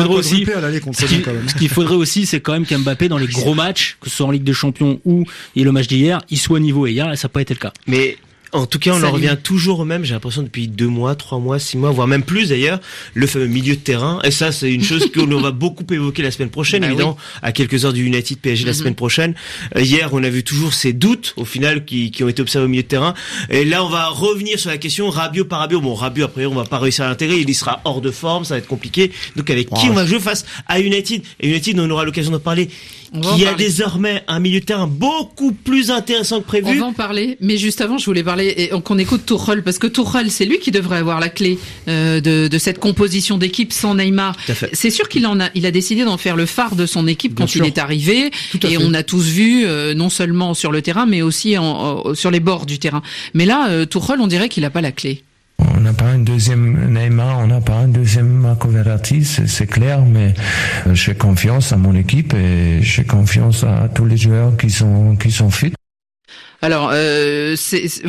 faudrait aussi, c'est quand même qu'Mbappé, dans les gros matchs, que ce soit en Ligue des Champions ou le match d'hier, il soit au niveau. Et hier, ça n'a pas été le cas. Mais en tout cas, on en revient toujours au même, j'ai l'impression, depuis 2 mois, 3 mois, 6 mois, voire même plus d'ailleurs, le fameux milieu de terrain. Et ça, c'est une chose qu'on va beaucoup évoquer la semaine prochaine, évidemment, à quelques heures du United PSG la semaine prochaine. Hier, on a vu toujours ces doutes, au final, qui ont été observés au milieu de terrain. Et là, on va revenir sur la question Rabiot par Rabiot. Bon, Rabiot, après, on va pas réussir à l'intégrer, il y sera hors de forme, ça va être compliqué. Donc, avec qui on va jouer face à United? Et United, on aura l'occasion d'en parler. Qui a désormais un milieu de terrain beaucoup plus intéressant que prévu. On va en parler, mais juste avant, je voulais parler qu'on écoute Tuchel, parce que Tuchel, c'est lui qui devrait avoir la clé de cette composition d'équipe sans Neymar. C'est sûr qu'il a décidé d'en faire le phare de son équipe quand il est arrivé, et on a tous vu, non seulement sur le terrain, mais aussi sur les bords du terrain. Mais là, Tuchel, on dirait qu'il n'a pas la clé. On n'a pas un deuxième Neymar, on n'a pas un deuxième Marco Verratti, c'est clair, mais j'ai confiance à mon équipe et j'ai confiance à tous les joueurs qui sont fit. Alors, avec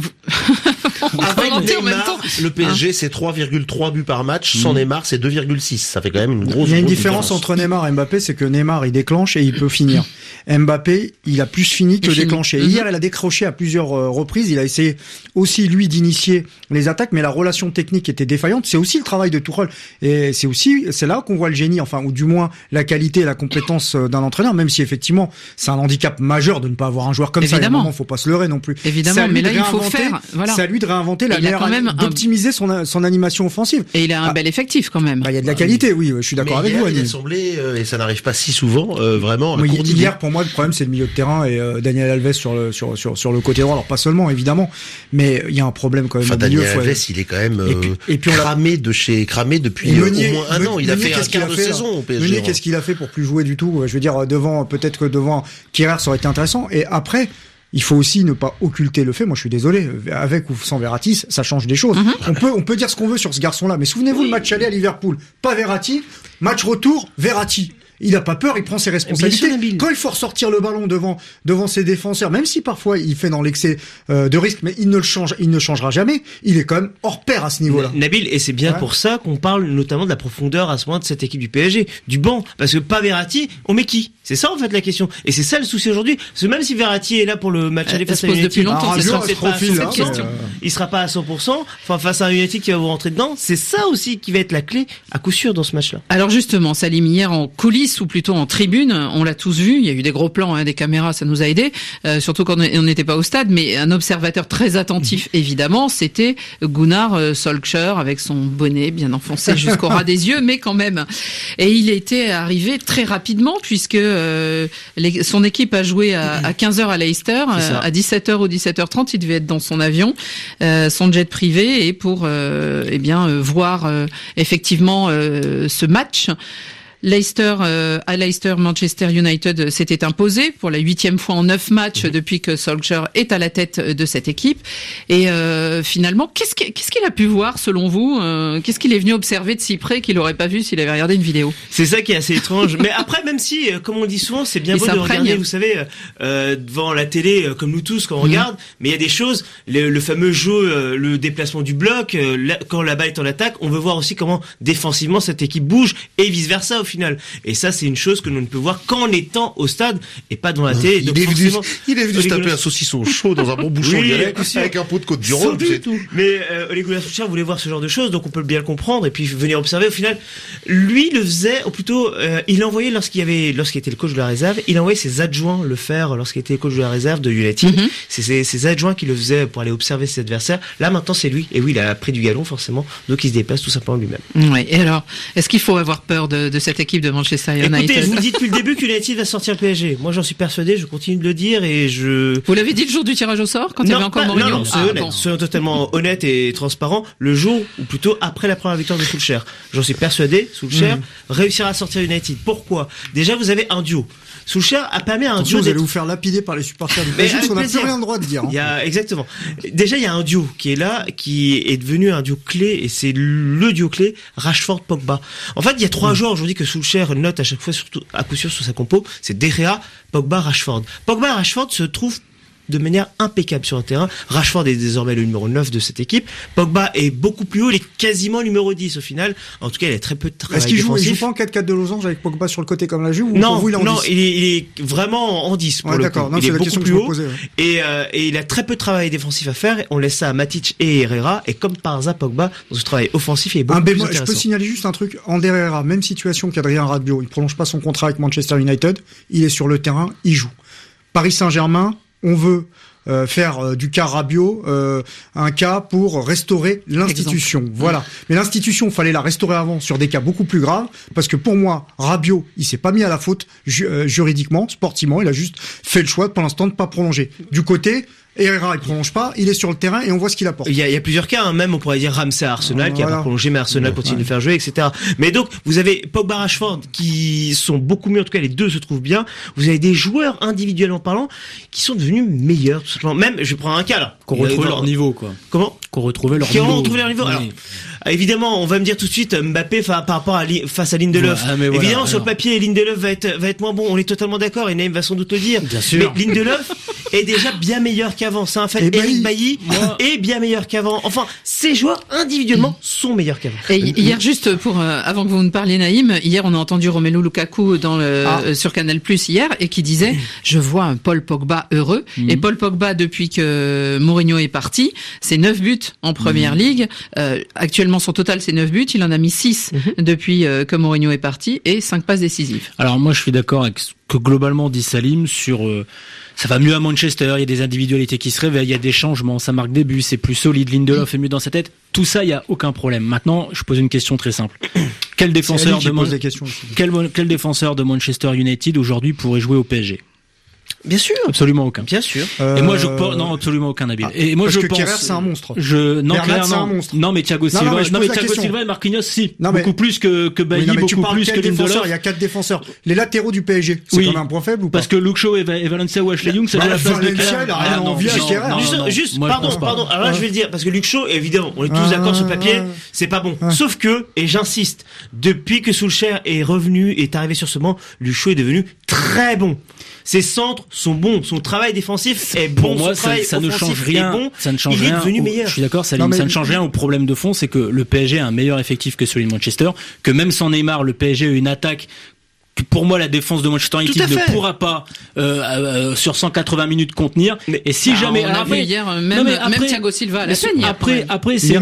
Neymar, le PSG, c'est 3,3 buts par match. Sans Neymar, c'est 2,6. Ça fait quand même une grosse. Il y a une différence entre Neymar et Mbappé, c'est que Neymar, il déclenche et il peut finir. Mbappé, il a plus fini que déclenché. Hier, il a décroché à plusieurs reprises. Il a essayé aussi, lui, d'initier les attaques, mais la relation technique était défaillante. C'est aussi le travail de Tuchel. Et c'est là qu'on voit le génie, enfin, ou du moins la qualité et la compétence d'un entraîneur, même si effectivement, c'est un handicap majeur de ne pas avoir un joueur comme ça. Évidemment, faut pas se leurrer. vrai non plus. Évidemment, mais là il faut faire. Voilà. C'est à lui de réinventer la meilleure, d'optimiser son animation offensive. Et il a un bel effectif quand même. Il y a de la qualité, oui. Je suis d'accord avec vous. Il a semblé, et ça n'arrive pas si souvent, vraiment. Hier, pour moi, le problème c'est le milieu de terrain et Daniel Alves sur le côté droit. Alors pas seulement évidemment, mais il y a un problème quand même. Daniel Alves, il est quand même cramé depuis au moins un an. Il a fait un quart de saison au PSG. Meunier, qu'est-ce qu'il a fait pour plus jouer du tout? Je veux dire, peut-être que devant Kehrer ça aurait été intéressant. Et après, il faut aussi ne pas occulter le fait. Moi, je suis désolé, avec ou sans Verratti, ça change des choses. On peut dire ce qu'on veut sur ce garçon-là, mais souvenez-vous le match aller à Liverpool, pas Verratti, match retour Verratti. Il a pas peur, il prend ses responsabilités. Quand il faut ressortir le ballon devant ses défenseurs, même si parfois il fait dans l'excès de risque, mais il ne changera jamais. Il est quand même hors pair à ce niveau-là. Nabil, et c'est bien pour ça qu'on parle notamment de la profondeur à ce moment de cette équipe du PSG, du banc, parce que pas Verratti, on met qui? C'est ça en fait la question. Et c'est ça le souci aujourd'hui. Parce que même si Verratti est là pour le match aller face à United, depuis longtemps, il sera pas à 100%. Enfin, face à un United qui va vous rentrer dedans, c'est ça aussi qui va être la clé à coup sûr dans ce match-là. Alors justement, Salim, hier en coulisses ou plutôt en tribune, on l'a tous vu, il y a eu des gros plans, des caméras, ça nous a aidés, surtout quand on n'était pas au stade, mais un observateur très attentif évidemment, c'était Gunnar Solskjaer avec son bonnet bien enfoncé jusqu'au ras des yeux, mais quand même. Et il était arrivé très rapidement puisque son équipe a joué à 15h à Leicester, à 17h ou 17h30, il devait être dans son avion, son jet privé, et pour voir effectivement ce match. À Leicester, Manchester United s'était imposé pour la 8e fois en 9 matchs depuis que Solskjaer est à la tête de cette équipe. Et finalement, qu'est-ce qu'il a pu voir selon vous? Qu'est-ce qu'il est venu observer de si près qu'il n'aurait pas vu s'il avait regardé une vidéo? C'est ça qui est assez étrange. Mais après, même si, comme on dit souvent, c'est bien beau de regarder, vous savez, devant la télé, comme nous tous, quand on regarde, mais il y a des choses, le fameux jeu, le déplacement du bloc, quand la balle est en attaque, on veut voir aussi comment défensivement cette équipe bouge et vice-versa au final. Et ça, c'est une chose que l'on ne peut voir qu'en étant au stade et pas dans la télé. Il est venu se taper un saucisson chaud dans un bon bouchon avec un pot de Côte du Rhône. Mais Ole Gunnar Solskjaer voulait voir ce genre de choses, donc on peut bien le comprendre et puis venir observer. Au final, lui le faisait, ou plutôt, il envoyait lorsqu'il était le coach de la réserve, il envoyait ses adjoints le faire lorsqu'il était coach de la réserve de United. C'est ses adjoints qui le faisaient pour aller observer ses adversaires. Là, maintenant, c'est lui. Et oui, il a pris du galon, forcément. Donc, il se déplace tout simplement lui-même. Oui. Et alors, est-ce qu'il faut avoir peur de cette équipe de Manchester United? Écoutez, je vous dis depuis le début qu'United va sortir le PSG. Moi, j'en suis persuadé, je continue de le dire et Vous l'avez dit le jour du tirage au sort, quand il y avait encore Mourinho? Non, c'est honnête. Soyons totalement honnête et transparent. Le jour, ou plutôt après la première victoire de Solskjaer. J'en suis persuadé, Solskjaer réussira à sortir United. Pourquoi? Déjà, vous avez un duo. Solskjaer a permis à un duo. Vous allez vous faire lapider par les supporters du PSG, parce qu'on n'a plus rien de droit de dire. Exactement. Déjà, il y a un duo qui est là, qui est devenu un duo clé, et c'est le duo clé, Rashford-Pogba. En fait, il y a 3 joueurs aujourd'hui que Solskjaer note à chaque fois, surtout à coup sûr sur sa compo, c'est De Gea, Pogba, Rashford. Pogba et Rashford se trouvent de manière impeccable sur le terrain. Rashford est désormais le numéro 9 de cette équipe. Pogba est beaucoup plus haut, il est quasiment numéro 10 au final. En tout cas, il a très peu de travail défensif. Est-ce qu'il joue pas en 4-4 de losange avec Pogba sur le côté comme la Juve, ou non, pour vous, il est vraiment en 10 pour le coup. Non, il est beaucoup plus haut. Et il a très peu de travail défensif à faire. On laisse ça à Matic et Herrera, et comme par hasard, Pogba, dans ce travail offensif, il est beaucoup plus intéressant. Je peux signaler juste un truc. Ander Herrera, même situation qu'Adrien Rabiot, il prolonge pas son contrat avec Manchester United, il est sur le terrain, il joue. Paris Saint-Germain, on veut faire du cas Rabiot un cas pour restaurer l'institution. Voilà. Mais l'institution, fallait la restaurer avant sur des cas beaucoup plus graves, parce que pour moi, Rabiot, il s'est pas mis à la faute juridiquement, sportivement, il a juste fait le choix pour l'instant de pas prolonger. Du côté Herrera, il prolonge pas, il est sur le terrain et on voit ce qu'il apporte. Il y a plusieurs cas, même on pourrait dire Ramsey à Arsenal qui a pas prolongé, mais Arsenal continue de faire jouer, etc. Mais donc vous avez Pogba, Rashford qui sont beaucoup mieux, en tout cas les deux se trouvent bien. Vous avez des joueurs individuellement parlant qui sont devenus meilleurs, tout simplement. Même, je vais prendre un cas là, qu'on retrouve leur niveau, quoi. Comment? Qu'on retrouve leur niveau. Qui ont retrouvé leur niveau. Alors, évidemment, on va me dire tout de suite Mbappé par rapport face à Lindelof. Évidemment, sur le papier, Lindelof va être moins bon. On est totalement d'accord et Naïm va sans doute le dire. Bien sûr. Mais Lindelof est déjà bien meilleur qu'avant. C'est un fait. Eric Bailly est bien meilleur qu'avant. Enfin, ces joueurs individuellement sont meilleurs qu'avant. Et hier, juste pour avant que vous nous parliez, Naïm, hier on a entendu Romelu Lukaku sur Canal+ hier et qui disait je vois un Paul Pogba heureux. Et Paul Pogba, depuis que Mourinho est parti, c'est 9 buts en première ligue. Actuellement, son total, c'est 9 buts. Il en a mis 6 depuis que Mourinho est parti et 5 passes décisives. Alors moi, je suis d'accord avec ce que globalement dit Salim sur Ça va mieux à Manchester, il y a des individualités qui se réveillent, il y a des changements, ça marque des buts, c'est plus solide, Lindelof est mieux dans sa tête. Tout ça, il y a aucun problème. Maintenant, je pose une question très simple. Quel défenseur de Manchester United aujourd'hui pourrait jouer au PSG ? Bien sûr. Absolument aucun. Bien sûr. Et moi, non, absolument aucun, Nabil. Et moi, parce je pense. Kerrer, c'est un monstre. C'est un monstre. Non, mais Thiago Silva. Non, mais Thiago Silva et Marquinhos, si. Beaucoup plus que Bailly, beaucoup plus que Lindelof. Il y a 4 défenseurs. Les latéraux du PSG. C'est quand même un point faible ou pas? Parce que Luke Shaw et Valencia ou Ashley Young, c'est la place de Kerrer. Il a rien envie à Kerrer. Juste, pardon. Alors là, je vais le dire, parce que Luke Shaw, évidemment, on est tous d'accord sur le papier, c'est pas bon. Sauf que, et j'insiste, depuis que Solskjaer est revenu, est arrivé sur ce banc, Luke Shaw est devenu très bon. Ses centres sont bons, son travail défensif est bon, pour moi, ça ne change rien. Bon, ça ne change rien. Il est devenu meilleur. Je suis d'accord, ça ne change rien au problème de fond, c'est que le PSG a un meilleur effectif que celui de Manchester, que même sans Neymar, le PSG a une attaque que pour moi la défense de Manchester United ne pourra pas sur 180 minutes contenir. Et si jamais après hier même Thiago Silva à la peigne. Après c'est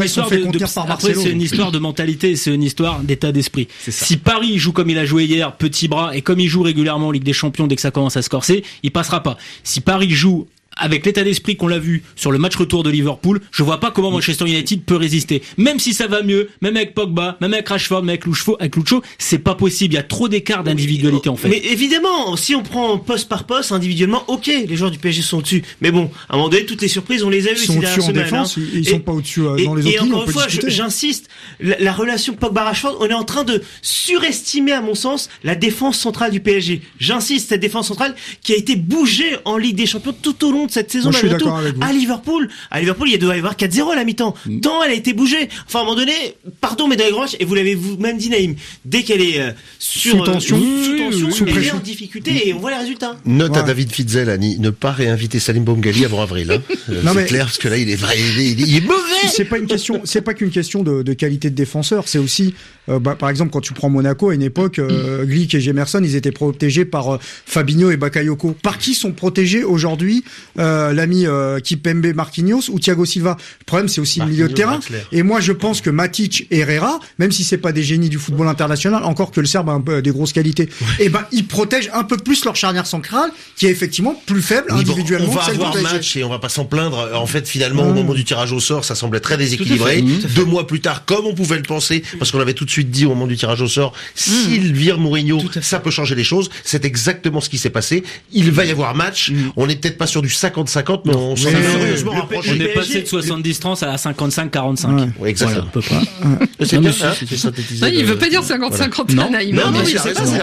une histoire de mentalité, c'est une histoire d'état d'esprit. Si Paris joue comme il a joué hier, petit bras, et comme il joue régulièrement en Ligue des Champions dès que ça commence à se corser, il passera pas. Si Paris joue avec l'état d'esprit qu'on l'a vu sur le match retour de Liverpool, je vois pas comment Manchester United peut résister. Même si ça va mieux, même avec Pogba, même avec Rashford, même avec Lucho, c'est pas possible. Il y a trop d'écart d'individualité en fait. Mais évidemment, si on prend poste par poste, individuellement, ok, les joueurs du PSG sont au-dessus. Mais bon, à un moment donné, toutes les surprises, on les a vues ces dernières semaines. Ils sont au-dessus en défense, ils sont pas au-dessus dans les autres. Et encore une fois, j'insiste, la relation Pogba-Rashford, on est en train de surestimer, à mon sens, la défense centrale du PSG. J'insiste, cette défense centrale qui a été bougée en Ligue des Champions tout au long de cette saison. Moi, je suis d'accord avec vous. À Liverpool, il doit y avoir 4-0 à la mi-temps. Tant elle a été bougée. Enfin, à un moment donné, pardon, mais dans les grands matchs, et vous l'avez vous-même dit, Naïm, dès qu'elle est sous tension, elle est en difficulté et on voit les résultats. Note à David Fitzel, Annie, ne pas réinviter Salim Boumgali avant avril. C'est clair, parce que là, il est mauvais. C'est pas qu'une question de qualité de défenseur, c'est aussi, par exemple, quand tu prends Monaco, à une époque, Glick et Gemerson, ils étaient protégés par Fabinho et Bakayoko. Par qui sont protégés aujourd'hui l'ami Kipembe Marquinhos ou Thiago Silva? Le problème, c'est aussi le milieu de terrain. Et moi, je pense que Matic et Herrera, même si c'est pas des génies du football international, encore que le Serbe a un peu des grosses qualités, ils protègent un peu plus leur charnière centrale, qui est effectivement plus faible individuellement. On va avoir match et on va pas s'en plaindre. En fait, finalement, au moment du tirage au sort, ça semblait très déséquilibré. 2 mois plus tard, comme on pouvait le penser, parce qu'on avait tout de suite dit au moment du tirage au sort, s'il vire Mourinho, ça peut changer les choses. C'est exactement ce qui s'est passé. Il va y avoir match. On n'est peut-être pas sur du 50-50, mais on s'en est furieusement rapproché. On est passé de 70-30 à 55-45. Oui, exactement. C'est bien ça. Il veut pas dire 50-50 là, Naïm. Non, c'est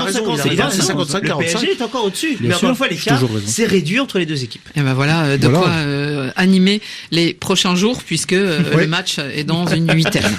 55-45. Le PSG est encore au-dessus. Mais encore une fois, l'écart, c'est réduit entre les deux équipes. Et ben voilà, de quoi animer les prochains jours, puisque le match est dans une huitaine.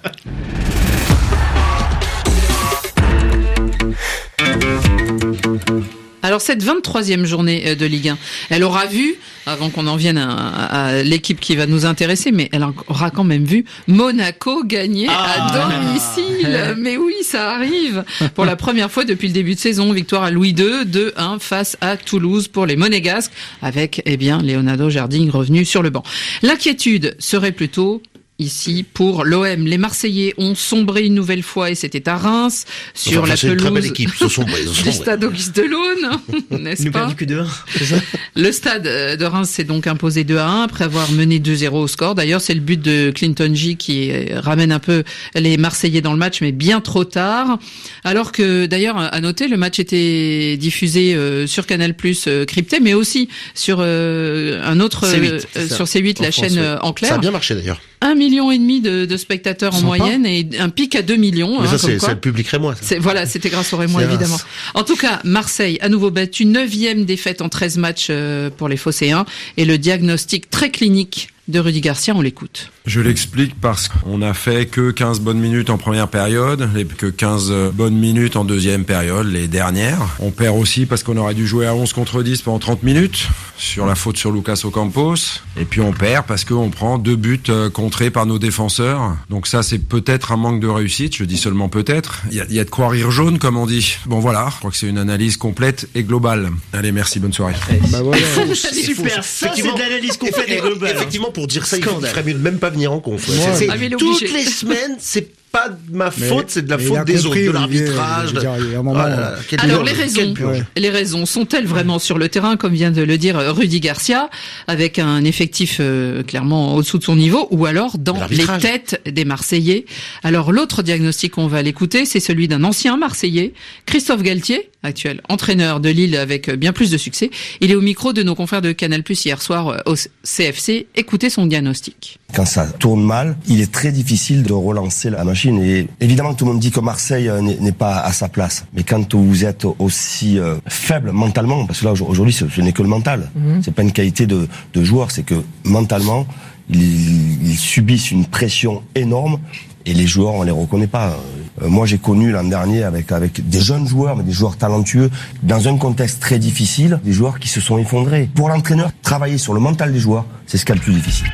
Alors cette 23e journée de Ligue 1, elle aura vu, avant qu'on en vienne à l'équipe qui va nous intéresser, mais elle aura quand même vu Monaco gagner à domicile. Mais oui, ça arrive. Pour la première fois depuis le début de saison, victoire à Louis II, 2-1 face à Toulouse pour les Monégasques, avec Leonardo Jardim revenu sur le banc. L'inquiétude serait plutôt ici pour l'OM. Les Marseillais ont sombré une nouvelle fois et c'était à Reims sur la pelouse une très belle équipe, du stade Auguste Delaune, n'est-ce pas? Perdu que 2-1, c'est ça? Le stade de Reims s'est donc imposé 2-1 après avoir mené 2-0 au score. D'ailleurs, c'est le but de Clinton J qui ramène un peu les Marseillais dans le match, mais bien trop tard. Alors que, d'ailleurs, à noter, le match était diffusé sur Canal+, crypté, mais aussi sur un autre, sur C8, la chaîne en clair. Ça a bien marché d'ailleurs. 1,5 million de spectateurs en moyenne et un pic à 2 millions. Mais ça, c'est le public rémois. Voilà, c'était grâce au rémois, évidemment. En tout cas, Marseille, à nouveau battu, 9e défaite en 13 matchs pour les Phocéens. Et le diagnostic très clinique de Rudy Garcia, on l'écoute. Je l'explique parce qu'on a fait que 15 bonnes minutes en première période, que 15 bonnes minutes en deuxième période, les dernières. On perd aussi parce qu'on aurait dû jouer à 11 contre 10 pendant 30 minutes, sur la faute sur Lucas Ocampos. Et puis on perd parce qu'on prend 2 buts contrés par nos défenseurs. Donc ça, c'est peut-être un manque de réussite, je dis seulement peut-être. Il y a de quoi rire jaune, comme on dit. Bon voilà, je crois que c'est une analyse complète et globale. Allez, merci, bonne soirée. Super, ça c'est de l'analyse complète et globale. Effectivement, pour dire ça, il ferait mieux de même pas venir en conf. Toutes les semaines, c'est pas de ma faute, c'est de la faute des autres, de l'arbitrage. Alors les raisons sont-elles vraiment sur le terrain, comme vient de le dire Rudy Garcia, avec un effectif clairement au-dessous de son niveau, ou alors dans les têtes des Marseillais? Alors l'autre diagnostic qu'on va l'écouter, c'est celui d'un ancien Marseillais, Christophe Galtier, actuel entraîneur de Lille avec bien plus de succès. Il est au micro de nos confrères de Canal+ hier soir au CFC. Écoutez son diagnostic. Quand ça tourne mal, il est très difficile de relancer la machine. Et évidemment, tout le monde dit que Marseille n'est pas à sa place. Mais quand vous êtes aussi faible mentalement, parce que là aujourd'hui ce n'est que le mental, c'est pas une qualité de joueur, c'est que mentalement ils subissent une pression énorme. Et les joueurs, on les reconnaît pas. Moi, j'ai connu l'an dernier avec des jeunes joueurs, mais des joueurs talentueux, dans un contexte très difficile, des joueurs qui se sont effondrés. Pour l'entraîneur, travailler sur le mental des joueurs, c'est ce qu'il y a le plus difficile.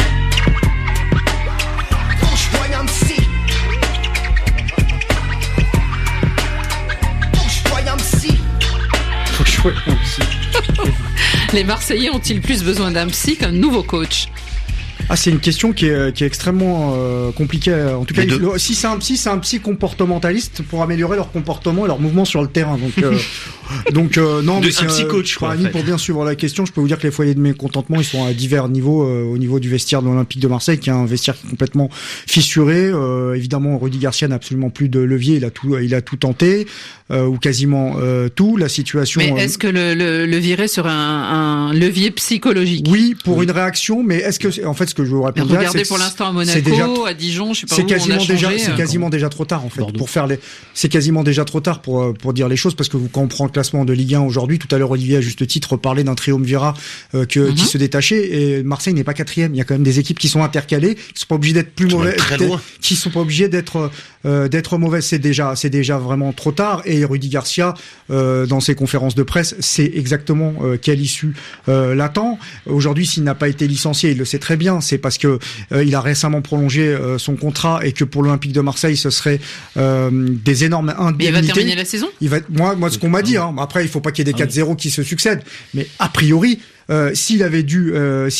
Les Marseillais ont-ils plus besoin d'un psy qu'un nouveau coach? C'est une question qui est extrêmement compliquée. En tout cas, si c'est un psy comportementaliste pour améliorer leur comportement et leur mouvement sur le terrain. Donc non, mais c'est un psy-coach. Pour bien suivre la question, je peux vous dire que les foyers de mécontentement, ils sont à divers niveaux. Au niveau du vestiaire de l'Olympique de Marseille, qui est un vestiaire complètement fissuré. Évidemment, Rudy Garcia n'a absolument plus de levier. Il a tout tenté, ou quasiment tout. La situation. Mais est-ce que le virer serait un levier psychologique? Oui, pour une réaction. Mais est-ce que, en fait, ce que je veux répondre, regardez pour l'instant à Monaco, à Dijon, je sais pas où on a changé. C'est quasiment déjà trop tard en fait c'est quasiment déjà trop tard pour dire les choses, parce que quand on prend le classement de Ligue 1 aujourd'hui, tout à l'heure Olivier à juste titre parlait d'un triumvirat qui se détachait, et Marseille n'est pas quatrième. Il y a quand même des équipes qui sont intercalées, qui sont pas obligées d'être plus mauvaises, qui sont pas obligées d'être mauvaises. C'est déjà vraiment trop tard. Et Rudy Garcia dans ses conférences de presse sait exactement quelle issue l'attend. Aujourd'hui, s'il n'a pas été licencié, il le sait très bien, c'est parce que il a récemment prolongé son contrat, et que pour l'Olympique de Marseille ce serait des énormes indemnités. Il va terminer la saison. Moi ce qu'on m'a dit. Après, il faut pas qu'il y ait des 4-0 qui se succèdent, mais a priori. S'il avait dû,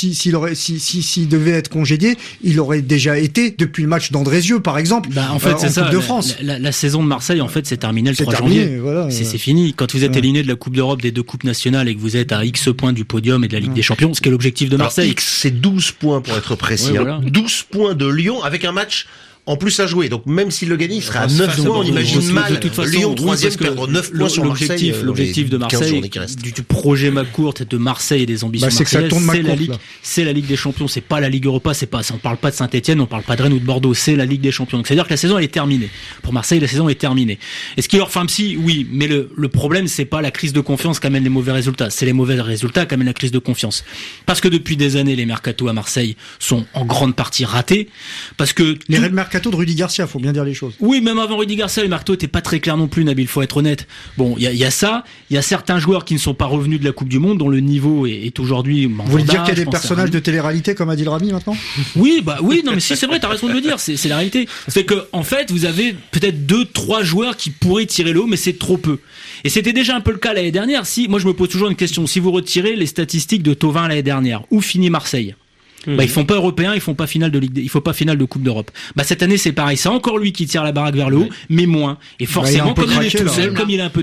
s'il devait être congédié, il aurait déjà été depuis le match d'Andrézieux, par exemple. En fait, c'est ça. Coupe de France. La saison de Marseille, en fait, c'est terminé le 3 janvier. Voilà, c'est fini. Quand vous êtes éliminé de la Coupe d'Europe, des deux coupes nationales, et que vous êtes à X points du podium et de la Ligue des Champions, ce qui est l'objectif de Marseille. Alors, X, c'est 12 points pour être précis. Ouais, voilà. 12 points de Lyon avec un match en plus à jouer. Donc même s'il le gagne, il sera à 9 points. On imagine mal. De toute façon, Lyon 3e perdre 9 points sur Marseille. L'objectif de Marseille, du projet McCourt de Marseille et des ambitions marseillaises, c'est la Ligue des Champions. C'est pas la Ligue Europa. On parle pas de Saint-Etienne, on parle pas de Rennes ou de Bordeaux. C'est la Ligue des Champions. Donc c'est-à-dire que la saison elle est terminée. Pour Marseille, la saison est terminée. Est-ce qu'il leur fait un psy? Oui, mais le problème c'est pas la crise de confiance qu'amène les mauvais résultats. C'est les mauvais résultats qu'amène la crise de confiance. Parce que depuis des années, les mercatos à Marseille sont en grande partie ratés. Parce que les mercatos de Rudy Garcia, faut bien dire les choses. Oui, même avant Rudy Garcia, le mercato était pas très clair non plus, Nabil, faut être honnête. Bon, il y a ça, il y a certains joueurs qui ne sont pas revenus de la Coupe du Monde, dont le niveau est aujourd'hui. Vous voulez dire qu'il y a des personnages de télé-réalité comme Adil Rami maintenant? Oui, non, mais si, c'est vrai, t'as raison de le dire, c'est la réalité. C'est que, en fait, vous avez peut-être 2-3 joueurs qui pourraient tirer le haut, mais c'est trop peu. Et c'était déjà un peu le cas l'année dernière. Moi, je me pose toujours une question. Si vous retirez les statistiques de Thauvin l'année dernière, où finit Marseille? Ils font pas européen, ils font pas finale de Ligue, il faut pas finale de Coupe d'Europe. Cette année c'est pareil, c'est encore lui qui tire la baraque vers le haut, mais moins. Et forcément, comme il est tout seul,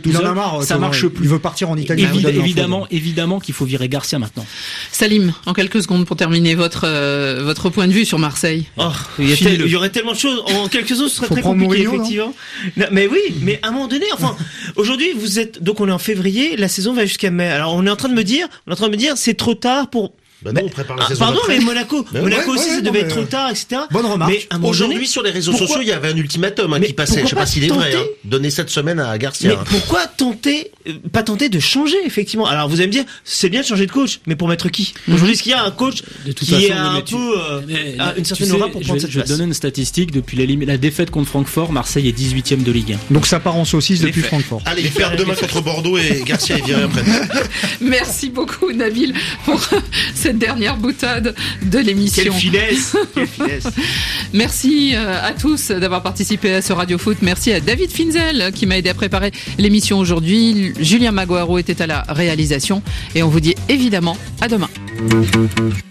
ça marche plus. Il veut partir en Italie. Évidemment qu'il faut virer Garcia maintenant. Salim, en quelques secondes pour terminer votre point de vue sur Marseille. Il y aurait tellement de choses. En quelques secondes, ce serait très compliqué, effectivement. Mais oui, mais à un moment donné, aujourd'hui, donc on est en février, la saison va jusqu'à mai. Alors on est en train de me dire, c'est trop tard pour. Non, on prépare la saison. Pardon, mais Monaco aussi, ça devait être trop tard, etc. Bonne remarque. Mais aujourd'hui, sur les réseaux sociaux, il y avait un ultimatum qui passait. Je sais pas s'il est vrai. Donner cette semaine à Garcia. Mais pourquoi pas tenter de changer, effectivement? Alors, vous allez me dire, c'est bien de changer de coach, mais pour mettre qui? Aujourd'hui, est-ce qu'il y a un coach qui est un peu, une certaine aura pour prendre cette place? Je vais donner une statistique. Depuis la défaite contre Francfort, Marseille est 18e de Ligue 1. Donc ça part en saucisse depuis Francfort. Allez, ils perdent demain contre Bordeaux et Garcia est viré après. Merci beaucoup, Nabil, pour cette dernière boutade de l'émission. Quelle finesse. Merci à tous d'avoir participé à ce Radio Foot. Merci à David Finzel qui m'a aidé à préparer l'émission aujourd'hui. Julien Maguaro était à la réalisation et on vous dit évidemment à demain.